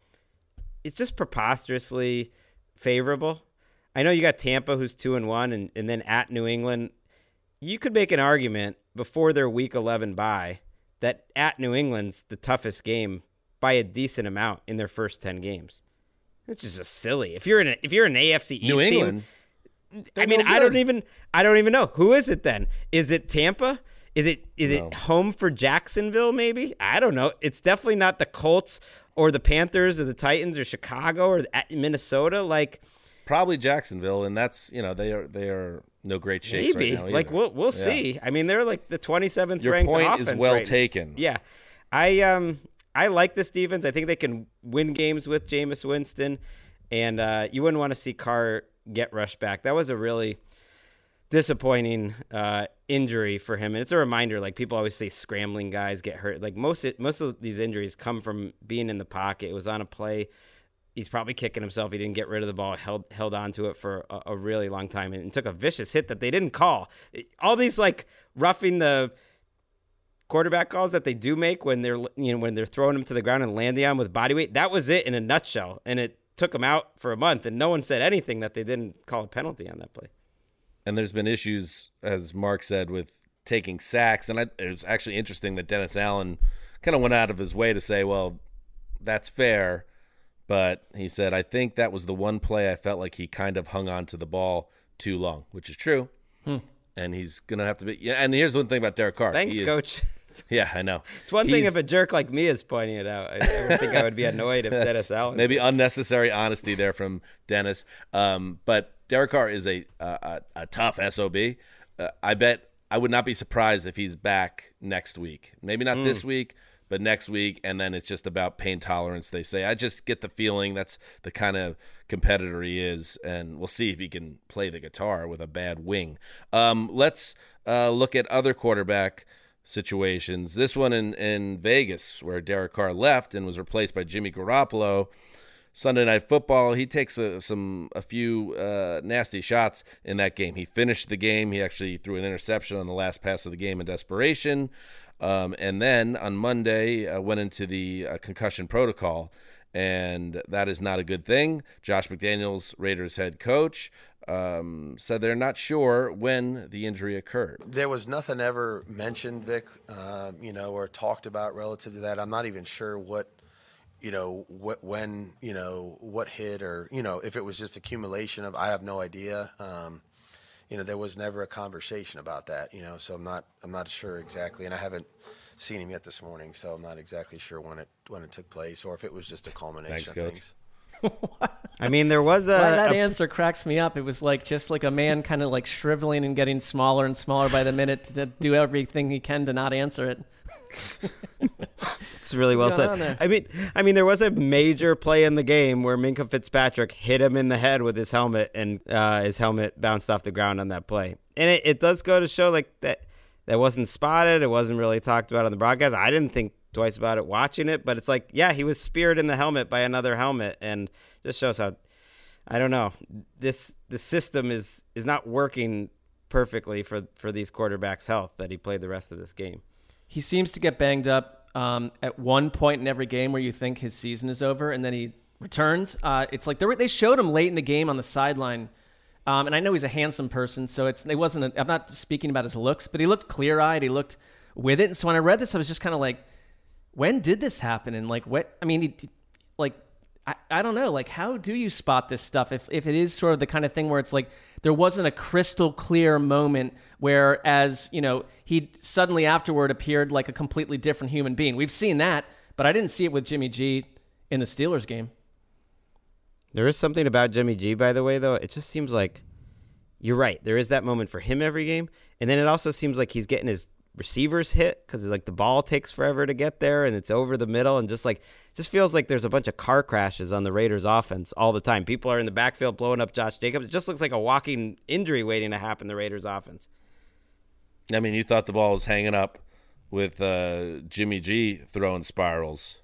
is just preposterously favorable. I know you got Tampa, who's two and one, and, and then at New England. You could make an argument before their Week eleven bye that at New England's the toughest game by a decent amount in their first ten games. It's just silly. If you're in a, if you're an A F C East New England, team, I mean, I don't even I don't even know who is it then. Is it Tampa? Is it is no. it home for Jacksonville? Maybe, I don't know. It's definitely not the Colts or the Panthers or the Titans or Chicago or Minnesota. Like. Probably Jacksonville, and that's, you know, they are they are no great shakes Maybe. right now. Like we'll we'll yeah. see. I mean, they're like the twenty-seventh Your ranked point offense is well right taken. now. Yeah, I um I like this defense. I think they can win games with Jameis Winston, and uh, you wouldn't want to see Carr get rushed back. That was a really disappointing uh, injury for him, and it's a reminder. Like people always say, scrambling guys get hurt. Like most most of these injuries come from being in the pocket. It was on a play. He's probably kicking himself. He didn't get rid of the ball, held held on to it for a, a really long time, and, and took a vicious hit that they didn't call. All these like roughing the quarterback calls that they do make when they're you know when they're throwing him to the ground and landing on him with body weight. That was it in a nutshell, and it took him out for a month, and no one said anything that they didn't call a penalty on that play. And there's been issues, as Mark said, with taking sacks, and I, it was actually interesting that Dennis Allen kind of went out of his way to say, well, that's fair. But he said, I think that was the one play I felt like he kind of hung on to the ball too long, which is true. Hmm. And he's going to have to be – yeah. And here's one thing about Derek Carr. Thanks, is, Coach. Yeah, I know. It's one he's, thing if a jerk like me is pointing it out. I, I think I would be annoyed if Dennis Allen. Maybe unnecessary honesty there from Dennis. Um, but Derek Carr is a, a, a tough S O B. Uh, I bet I would not be surprised if he's back next week. Maybe not mm. this week, but next week, and then it's just about pain tolerance, they say. I just get the feeling that's the kind of competitor he is, and we'll see if he can play the guitar with a bad wing. Um, let's uh, look at other quarterback situations. This one in, in Vegas, where Derek Carr left and was replaced by Jimmy Garoppolo. Sunday Night Football, he takes a, some a few uh, nasty shots in that game. He finished the game. He actually threw an interception on the last pass of the game in desperation. Um, and then on Monday, uh, went into the uh, concussion protocol, and that is not a good thing. Josh McDaniels, Raiders head coach, um, said they're not sure when the injury occurred. There was nothing ever mentioned, Vic, uh, you know, or talked about relative to that. I'm not even sure what, you know, what, when, you know, what hit or, you know, if it was just accumulation of, I have no idea. Um, You know, there was never a conversation about that, you know, so I'm not I'm not sure exactly, and I haven't seen him yet this morning, so I'm not exactly sure when it when it took place or if it was just a culmination Thanks, of things. I mean, there was a... Why that a, answer cracks me up. It was like just like a man kind of like shriveling and getting smaller and smaller by the minute to do everything he can to not answer it. It's really well said. I mean, I mean, there was a major play in the game where Minkah Fitzpatrick hit him in the head with his helmet, and uh, his helmet bounced off the ground on that play. And it, it does go to show like that that wasn't spotted. It wasn't really talked about on the broadcast. I didn't think twice about it watching it, but it's like, yeah, he was speared in the helmet by another helmet, and just shows how, I don't know, this the system is is not working perfectly for for these quarterbacks' health that he played the rest of this game. He seems to get banged up um, at one point in every game where you think his season is over, and then he returns. Uh, it's like they, were, they showed him late in the game on the sideline, um, and I know he's a handsome person, so it's it wasn't. A, I'm not speaking about his looks, but he looked clear-eyed. He looked with it, and so when I read this, I was just kind of like, when did this happen? And like, what? I mean, he, like, I, I don't know. Like, how do you spot this stuff if if it is sort of the kind of thing where it's like, there wasn't a crystal clear moment where, as you know, he suddenly afterward appeared like a completely different human being. We've seen that, but I didn't see it with Jimmy G in the Steelers game. There is something about Jimmy G, by the way, though. It just seems like, you're right, there is that moment for him every game, and then it also seems like he's getting his receivers hit because like the ball takes forever to get there and it's over the middle, and just like just feels like there's a bunch of car crashes on the Raiders offense all the time. People are in the backfield blowing up Josh Jacobs. It just looks like a walking injury waiting to happen, the Raiders offense. I mean, you thought the ball was hanging up with uh, Jimmy G throwing spirals.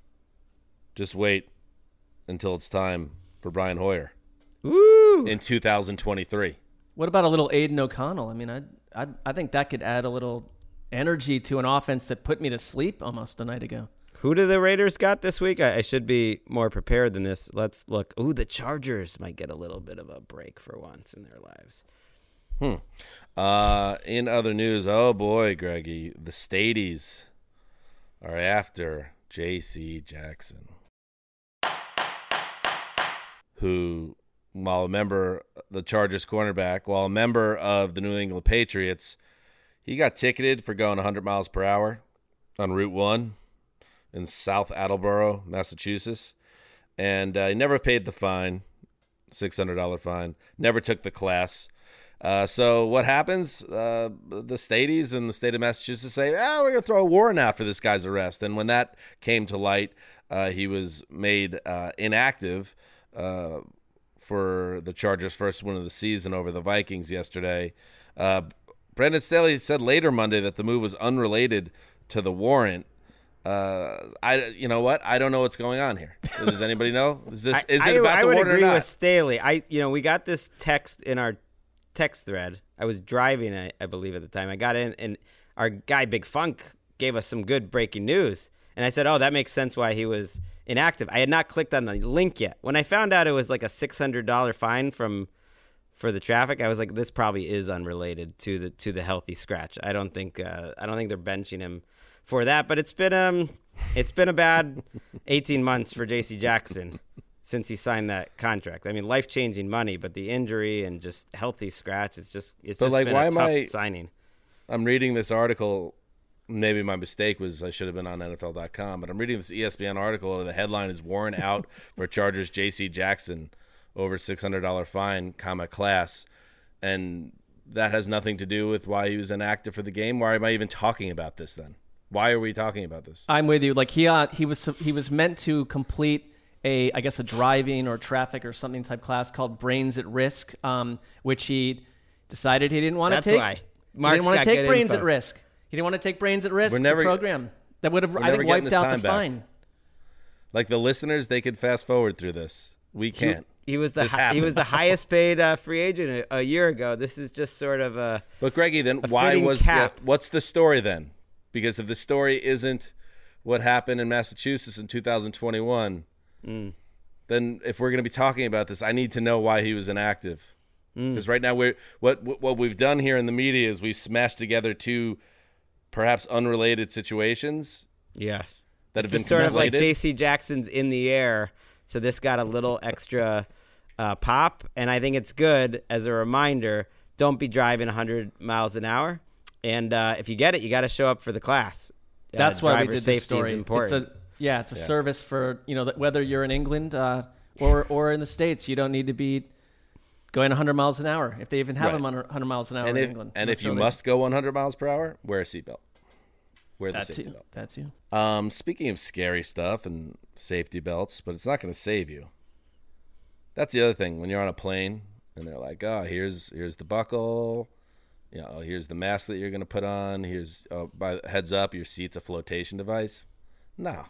Just wait until it's time for Brian Hoyer. Woo! In two thousand twenty-three. What about a little Aiden O'Connell? I mean, I I I think that could add a little energy to an offense that put me to sleep almost a night ago. Who do the Raiders got this week? I, I should be more prepared than this. Let's look. Ooh, the Chargers might get a little bit of a break for once in their lives. Hmm. Uh, in other news, oh boy, Greggy, the Stadies are after J C Jackson, who, while a member, the Chargers cornerback, while a member of the New England Patriots, he got ticketed for going one hundred miles per hour on Route one in South Attleboro, Massachusetts. And uh, he never paid the fine, six hundred dollars fine, never took the class. Uh, so what happens? Uh, the Stadies and the state of Massachusetts say, oh, we're going to throw a warrant out for this guy's arrest. And when that came to light, uh, he was made uh, inactive uh, for the Chargers' first win of the season over the Vikings yesterday. Uh, Brandon Staley said later Monday that the move was unrelated to the warrant. Uh, I, you know what? I don't know what's going on here. Does anybody know? Is this is I, it about I, the I warrant or not? I would agree with Staley. I, you know, we got this text in our text thread. I was driving, I, I believe at the time. I got in, and our guy Big Funk gave us some good breaking news, and I said, "Oh, that makes sense why he was inactive." I had not clicked on the link yet. When I found out it was like a six hundred dollars fine from for the traffic, I was like, "This probably is unrelated to the to the healthy scratch." I don't think uh, I don't think they're benching him for that. But it's been um it's been a bad eighteen months for J C Jackson. since he signed that contract. I mean, life-changing money, but the injury and just healthy scratch, it's just it's but just like, been why a am tough I, signing. I'm reading this article. Maybe my mistake was I should have been on N F L dot com, but I'm reading this E S P N article, and the headline is "Warren out for Chargers J C Jackson over six hundred dollars fine, comma class," and that has nothing to do with why he was inactive for the game. Why am I even talking about this then? Why are we talking about this? I'm with you. Like he uh, he was he was meant to complete a I guess a driving or traffic or something type class called Brains at Risk, um, which he decided he didn't want to take. That's why Mark's he didn't want to take Brains info. at Risk. He didn't want to take Brains at Risk. We're never, the program that would have I think wiped out the fine. Back. Like the listeners, they could fast forward through this. We can't. He, he was the hi- he was the highest paid uh, free agent a, a year ago. This is just sort of a. But Greggy, then why was the, what's the story then? Because if the story isn't what happened in Massachusetts in two thousand twenty-one, mm. then if we're going to be talking about this, I need to know why he was inactive. Because mm. right now, we're what what we've done here in the media is we've smashed together two perhaps unrelated situations. Yeah, that have it's been sort of like J C Jackson's in the air, so this got a little extra uh, pop, and I think it's good as a reminder. Don't be driving one hundred miles an hour. And uh, if you get it, you got to show up for the class. Uh, That's why we did this story. Is important. It's a, yeah, it's a yes. service for, you know, whether you're in England uh, or or in the States, you don't need to be going one hundred miles an hour. If they even have right. them one hundred miles an hour and in if, England. And I'm if sure you they, must go one hundred miles per hour, wear a seatbelt. Wear the that safety too. belt. That's you. Um, speaking of scary stuff and safety belts, but it's not going to save you. That's the other thing. When you're on a plane and they're like, oh, here's here's the buckle. You know, here's the mask that you're going to put on. Here's, uh, by heads up, your seat's a flotation device. No.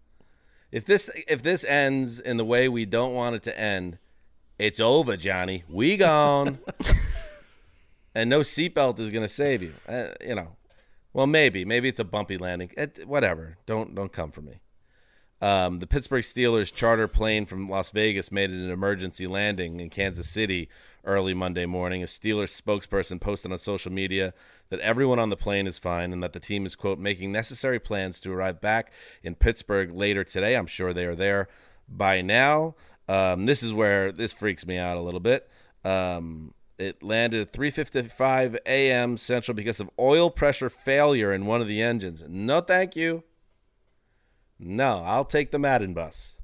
If this if this ends in the way we don't want it to end, it's over, Johnny. We gone. And no seatbelt is going to save you. Uh, you know, well, maybe. Maybe it's a bumpy landing. It, whatever. Don't don't come for me. Um, the Pittsburgh Steelers charter plane from Las Vegas made an emergency landing in Kansas City early Monday morning. A Steelers spokesperson posted on social media that everyone on the plane is fine and that the team is, quote, making necessary plans to arrive back in Pittsburgh later today. I'm sure they are there by now. Um, this is where this freaks me out a little bit. Um, it landed at three fifty-five a.m. Central because of oil pressure failure in one of the engines. No, thank you. No, I'll take the Madden bus.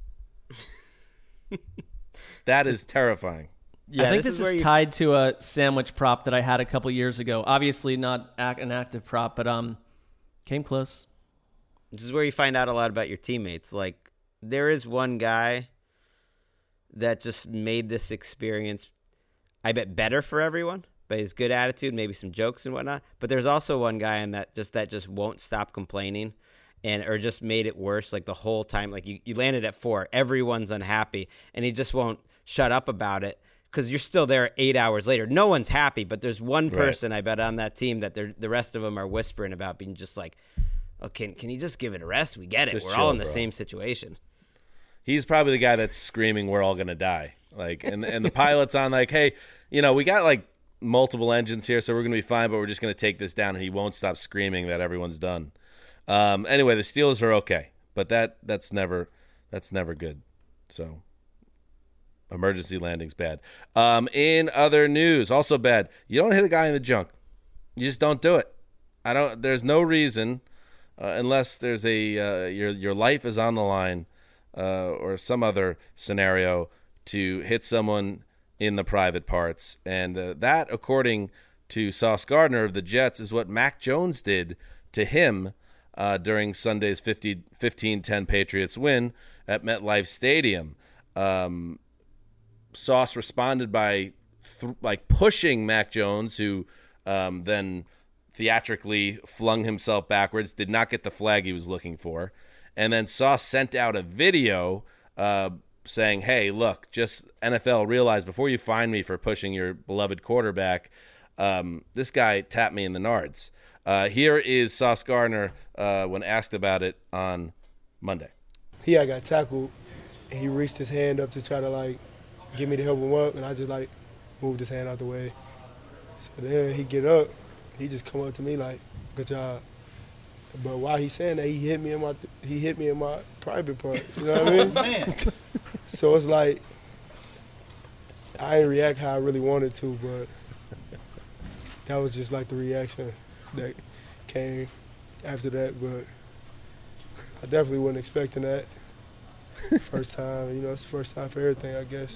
That is terrifying. Yeah, I think this, this is, is tied to a sandwich prop that I had a couple years ago. Obviously not ac- an active prop, but um, came close. This is where you find out a lot about your teammates. Like, there is one guy that just made this experience, I bet, better for everyone by his good attitude, maybe some jokes and whatnot. But there's also one guy in that just that just won't stop complaining. And or just made it worse, like the whole time. Like you, you landed at four, everyone's unhappy, and he just won't shut up about it because you're still there eight hours later. No one's happy, but there's one person, right. I bet, on that team that the rest of them are whispering about being just like, oh, can, can you just give it a rest? We get it. Just We're chill, all in the bro. same situation. He's probably the guy that's screaming, we're all going to die. Like, and, and the pilot's on like, hey, you know, we got like multiple engines here, so we're going to be fine, but we're just going to take this down, and he won't stop screaming that everyone's done. Um, anyway, the Steelers are okay, but that that's never that's never good. So emergency landing's bad. Um, in other news, also bad. You don't hit a guy in the junk. You just don't do it. I don't. There's no reason, uh, unless there's a uh, your your life is on the line, uh, or some other scenario, to hit someone in the private parts. And uh, that, according to Sauce Gardner of the Jets, is what Mac Jones did to him. Uh, during Sunday's fifteen ten Patriots win at MetLife Stadium. Um, Sauce responded by th- like pushing Mac Jones, who um, then theatrically flung himself backwards, did not get the flag he was looking for. And then Sauce sent out a video uh, saying, hey, look, just N F L, realize before you fine me for pushing your beloved quarterback, um, this guy tapped me in the nards. Uh, here is Sauce Gardner uh, when asked about it on Monday. He had got tackled, and he reached his hand up to try to, like, get me to help him up, and I just, like, moved his hand out the way. So then he get up, he just come up to me like, good job. But while he's saying that, he hit me in my he hit me in my private part. You know what I mean? Man. So it's like I didn't react how I really wanted to, but that was just like the reaction that came after that. But I definitely wasn't expecting that. First time, you know, it's the first time for everything, I guess.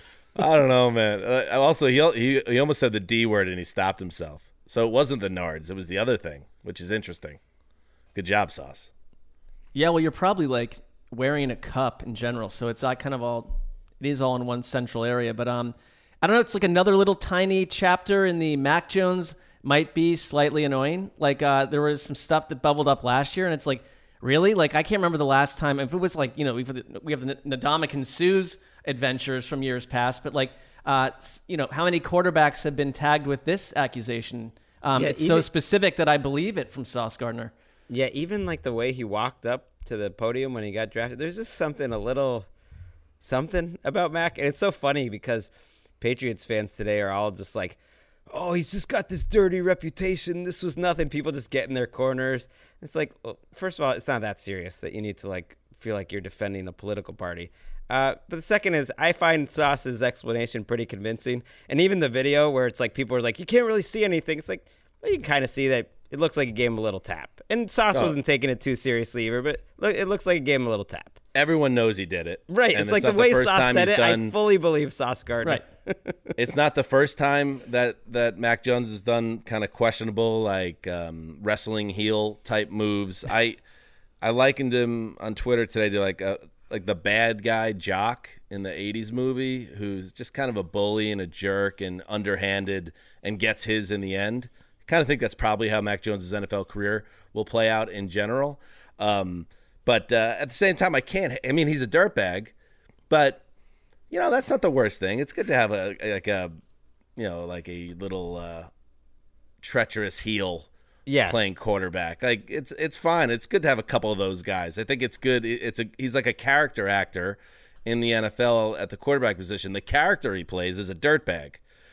I don't know, man. Uh, also, he, he he almost said the D word and he stopped himself. So it wasn't the nards. It was the other thing, which is interesting. Good job, Sauce. Yeah, well, you're probably like wearing a cup in general, so it's not kind of all. It is all in one central area, but um, I don't know. It's like another little tiny chapter in the Mac Jones might be slightly annoying. Like uh, there was some stuff that bubbled up last year, and it's like. Really? Like, I can't remember the last time. If it was like, you know, we have the, we have the Ndamukong Suh's adventures from years past, but like, uh, you know, how many quarterbacks have been tagged with this accusation? Um, yeah, it's even, so specific that I believe it from Sauce Gardner. Yeah, even like the way he walked up to the podium when he got drafted, there's just something a little something about Mac. And it's so funny because Patriots fans today are all just like, oh, he's just got this dirty reputation. This was nothing. People just get in their corners. It's like, well, first of all, it's not that serious that you need to like feel like you're defending a political party. Uh, but the second is, I find Sauce's explanation pretty convincing. And even the video where it's like people are like, you can't really see anything. It's like, well, you can kind of see that it looks like he gave him a little tap. And Sauce oh. wasn't taking it too seriously either, but look, it looks like he gave him a little tap. Everyone knows he did it. Right. And it's, it's like the way the Sauce said it, done... I fully believe Sauce Gardner. Right. It's not the first time that, that Mac Jones has done kind of questionable, like um, wrestling heel type moves. I I likened him on Twitter today to like a, like the bad guy Jock in the eighties movie, who's just kind of a bully and a jerk and underhanded and gets his in the end. I kind of think that's probably how Mac Jones' N F L career will play out in general. Um, but uh, at the same time, I can't. I mean, he's a dirtbag, but. You know, that's not the worst thing. It's good to have a like a, you know, like a little uh, treacherous heel yes. playing quarterback. Like it's it's fine. It's good to have a couple of those guys. I think it's good. It's a he's like a character actor in the N F L at the quarterback position. The character he plays is a dirtbag,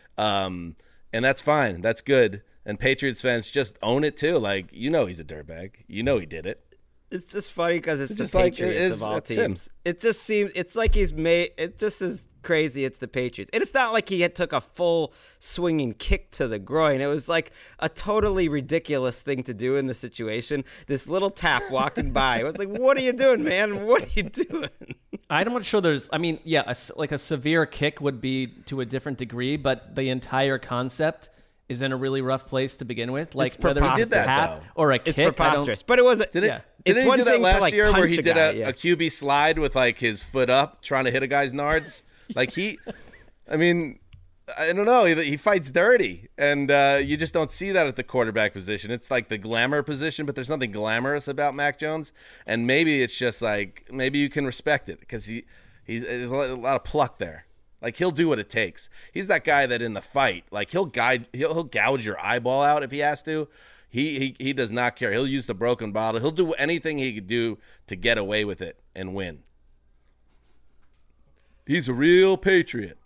um, and that's fine. That's good. And Patriots fans just own it too. Like you know, he's a dirtbag. You know, he did it. It's just funny because it's, it's the just Patriots like it is, of all teams. Him. It just seems it's like he's made. It just is crazy. It's the Patriots, and it's not like he had took a full swinging kick to the groin. It was like a totally ridiculous thing to do in the situation. This little tap walking by. It was like, what are you doing, man? What are you doing? I'm not sure. There's. I mean, yeah, a, like a severe kick would be to a different degree, but the entire concept is in a really rough place to begin with. Like it's whether it's a tap or a it's kick. It's preposterous. But it was. Did it? Yeah. Didn't he do that last like year where he a did guy, a, yeah. a Q B slide with like his foot up trying to hit a guy's nards? Like he, I mean, I don't know. He, he fights dirty, and uh, you just don't see that at the quarterback position. It's like the glamour position, but there's nothing glamorous about Mac Jones. And maybe it's just like, maybe you can respect it because he, he's there's a lot of pluck there. Like he'll do what it takes. He's that guy that in the fight, like he'll guide, he'll, he'll gouge your eyeball out if he has to. He, he he does not care. He'll use the broken bottle. He'll do anything he could do to get away with it and win. He's a real patriot.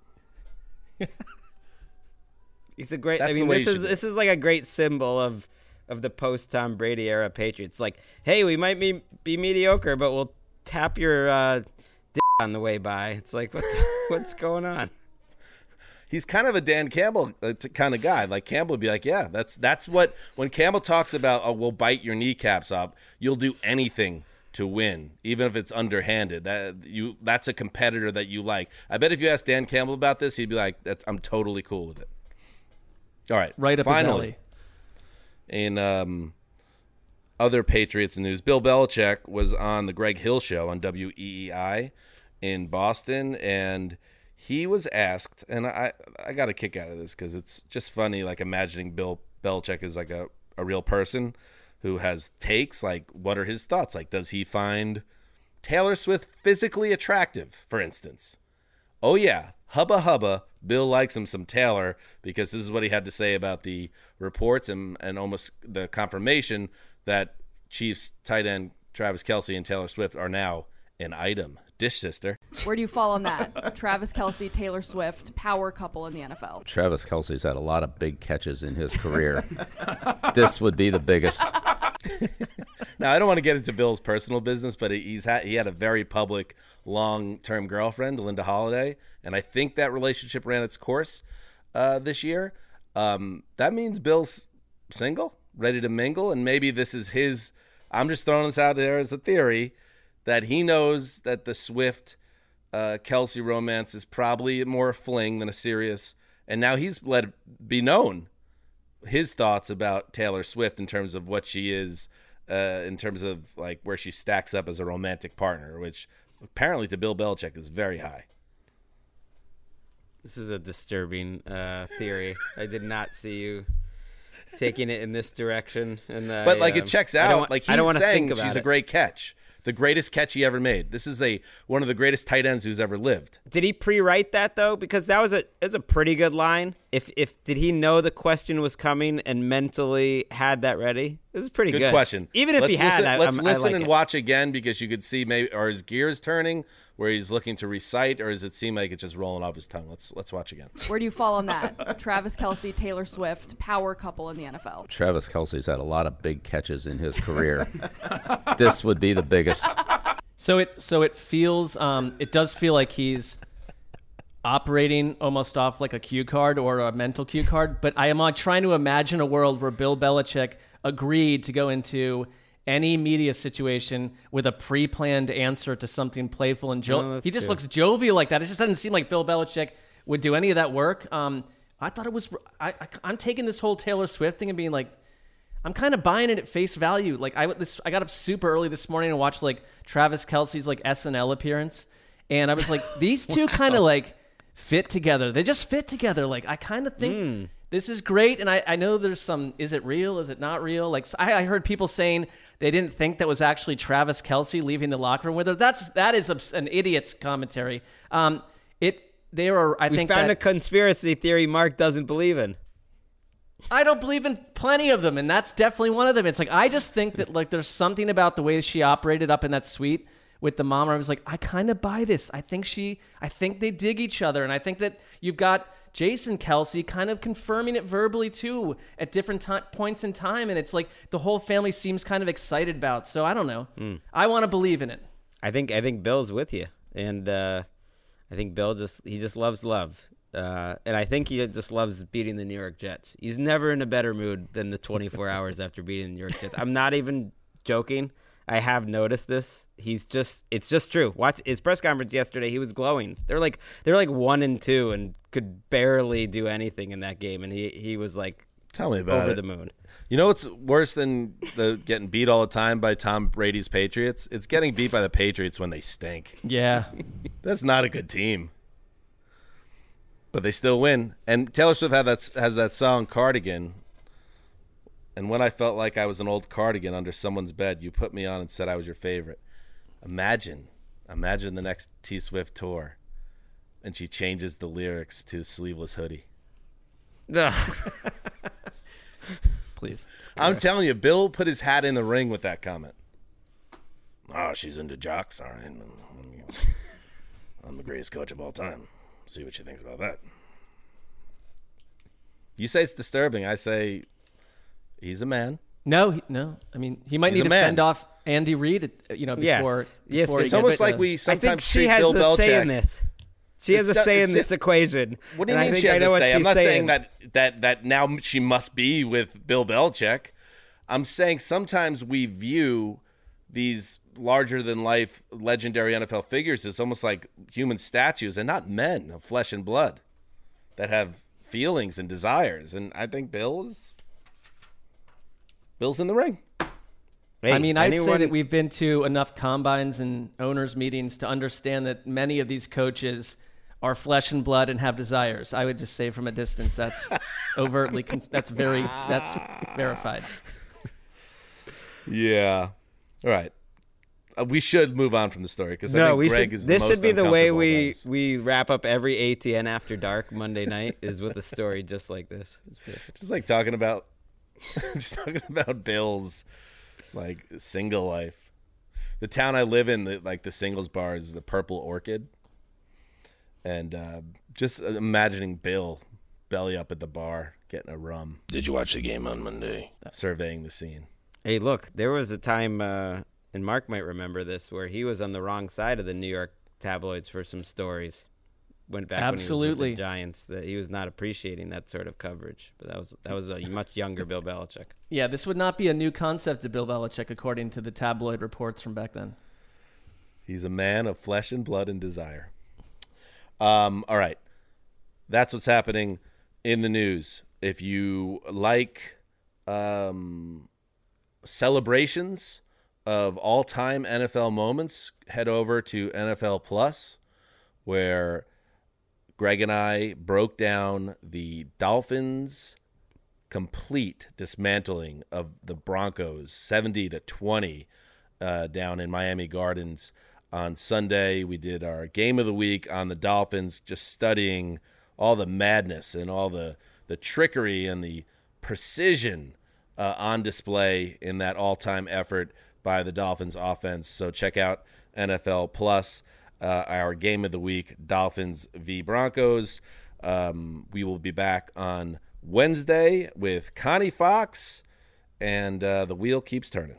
He's a great. That's I mean, the way this you is should this is like a great symbol of of the post Tom Brady era Patriots. Like, hey, we might be be mediocre, but we'll tap your uh, dick on the way by. It's like, what the, what's going on? He's kind of a Dan Campbell kind of guy. Like Campbell would be like, yeah, that's that's what when Campbell talks about, oh, we'll bite your kneecaps off. You'll do anything to win, even if it's underhanded. That you that's a competitor that you like. I bet if you asked Dan Campbell about this, he'd be like, that's I'm totally cool with it. All right, right up finally, in um, other Patriots news, Bill Belichick was on the Greg Hill Show on W E E I in Boston, and he was asked, and I I got a kick out of this because it's just funny, like imagining Bill Belichick is like a, a real person who has takes. Like, what are his thoughts? Like, does he find Taylor Swift physically attractive, for instance? Oh, yeah. Hubba hubba. Bill likes him some Taylor because this is what he had to say about the reports and, and almost the confirmation that Chiefs tight end Travis Kelce and Taylor Swift are now an item. Dish sister. Where do you fall on that? Travis Kelce, Taylor Swift, power couple in the N F L. Travis Kelce's had a lot of big catches in his career. This would be the biggest. Now, I don't want to get into Bill's personal business, but he's had, he had a very public, long-term girlfriend, Linda Holiday, and I think that relationship ran its course uh, this year. Um, that means Bill's single, ready to mingle, and maybe this is his – I'm just throwing this out there as a theory that he knows that the Swift uh, Kelsey romance is probably more a fling than a serious – and now he's let it be known his thoughts about Taylor Swift in terms of what she is, uh, in terms of like where she stacks up as a romantic partner, which apparently to Bill Belichick is very high. This is a disturbing uh, theory. I did not see you taking it in this direction. And I, but like um, it checks out. Like he's I don't saying think about she's it. a great catch. The greatest catch he ever made. This is a one of the greatest tight ends who's ever lived. Did he pre-write that though? Because that was a it was a pretty good line. If if did he know the question was coming and mentally had that ready? This is pretty good. Good question. Even if let's he had, listen, I, let's I'm, listen I like and it. watch again because you could see maybe are his gears turning where he's looking to recite, or does it seem like it's just rolling off his tongue? Let's let's watch again. Where do you fall on that? Travis Kelce, Taylor Swift, power couple in the N F L. Travis Kelce's had a lot of big catches in his career. This would be the biggest. So it so it feels um, it does feel like he's operating almost off like a cue card or a mental cue card. But I am uh, trying to imagine a world where Bill Belichick agreed to go into any media situation with a pre-planned answer to something playful and jovial. No, he just true. looks jovial like that. It just doesn't seem like Bill Belichick would do any of that work. Um, I thought it was. I, I, I'm taking this whole Taylor Swift thing and being like, I'm kind of buying it at face value. Like I this, I got up super early this morning and watched like Travis Kelce's like S N L appearance, and I was like, these two wow. kind of like fit together. They just fit together. Like I kind of think mm. this is great, and I, I know there's some. Is it real? Is it not real? Like I, I heard people saying they didn't think that was actually Travis Kelce leaving the locker room with her. That's that is an idiot's commentary. Um, it there are. I we think found that, a conspiracy theory Mark doesn't believe in. I don't believe in plenty of them, and that's definitely one of them. It's like I just think that like there's something about the way she operated up in that suite with the mom where I was like, I kind of buy this. I think she, I think they dig each other, and I think that you've got Jason Kelce kind of confirming it verbally too at different t- points in time, and it's like the whole family seems kind of excited about. So I don't know. Mm. I want to believe in it. I think I think Bill's with you, and uh, I think Bill just he just loves love. Uh, and I think he just loves beating the New York Jets. He's never in a better mood than the twenty-four hours after beating the New York Jets. I'm not even joking. I have noticed this. He's just, it's just true. Watch his press conference yesterday. He was glowing. They're like, they're like one and two and could barely do anything in that game. And he, he was like, tell me about over it. the moon. You know what's worse than the getting beat all the time by Tom Brady's Patriots? It's getting beat by the Patriots when they stink. Yeah. That's not a good team. But they still win. And Taylor Swift had that, has that song, Cardigan. And when I felt like I was an old cardigan under someone's bed, you put me on and said I was your favorite. Imagine, imagine the next T-Swift tour. And she changes the lyrics to Sleeveless Hoodie. Please. I'm telling you, Bill put his hat in the ring with that comment. Oh, she's into jocks. All right. I'm the greatest coach of all time. See what she thinks about that. You say it's disturbing. I say he's a man. No, he, no. I mean, he might He's need to fend off Andy Reid, you know, before. Yes, before yes it's almost like we sometimes I think she treat has Bill a Belichick. say in this. She has It's- a say it's- in this equation. What do you and mean I think she has I know a what say? I'm she's not saying saying that, that that now she must be with Bill Belichick. I'm saying sometimes we view these larger-than-life legendary N F L figures as almost like human statues and not men of flesh and blood that have feelings and desires. And I think Bill is Bill's in the ring. Hey, I mean, I'd anyone... say that we've been to enough combines and owners' meetings to understand that many of these coaches are flesh and blood and have desires. I would just say from a distance, that's overtly, con- that's very, that's verified. Yeah. All right. Uh, we should move on from the story because no, I think we Greg should, is the this most should be the way uncomfortable we, about this. we wrap up every A T N After Dark Monday night is with a story just like this. It's perfect. Just like talking about, just talking about Bill's like single life. The town I live in, the, like the singles bar is the Purple Orchid, and uh, just imagining Bill belly up at the bar getting a rum. Did you watch the game on Monday? Surveying the scene. Hey, look, there was a time, uh, and Mark might remember this, where he was on the wrong side of the New York tabloids for some stories. Went back Absolutely. when he was with the Giants, that he was not appreciating that sort of coverage. But that was that was a much younger Bill Belichick. Yeah, this would not be a new concept to Bill Belichick, according to the tabloid reports from back then. He's a man of flesh and blood and desire. Um, all right. That's what's happening in the news. If you like um, celebrations of all-time N F L moments, head over to N F L Plus, where Greg and I broke down the Dolphins' complete dismantling of the Broncos, seventy to twenty, uh, down in Miami Gardens on Sunday. We did our game of the week on the Dolphins, just studying all the madness and all the, the trickery and the precision uh, on display in that all-time effort by the Dolphins offense. So check out N F L Plus. Uh, our game of the week, Dolphins v. Broncos. Um, we will be back on Wednesday with Connie Fox, and uh, the wheel keeps turning.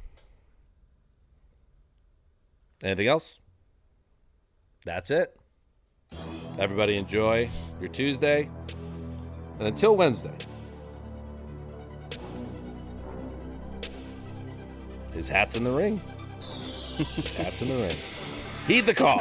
Anything else? That's it. Everybody enjoy your Tuesday. And until Wednesday, his hat's in the ring. His hat's in the ring. Heed the call.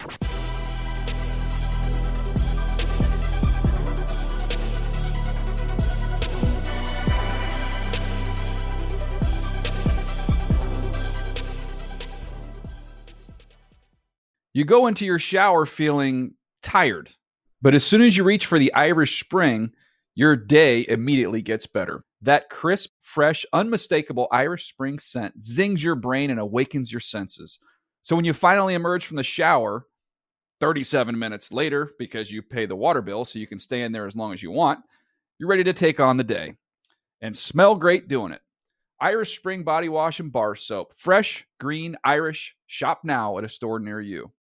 You go into your shower feeling tired, but as soon as you reach for the Irish Spring, your day immediately gets better. That crisp, fresh, unmistakable Irish Spring scent zings your brain and awakens your senses. So when you finally emerge from the shower, thirty-seven minutes later, because you pay the water bill so you can stay in there as long as you want, you're ready to take on the day. And smell great doing it. Irish Spring Body Wash and Bar Soap. Fresh, green, Irish. Shop now at a store near you.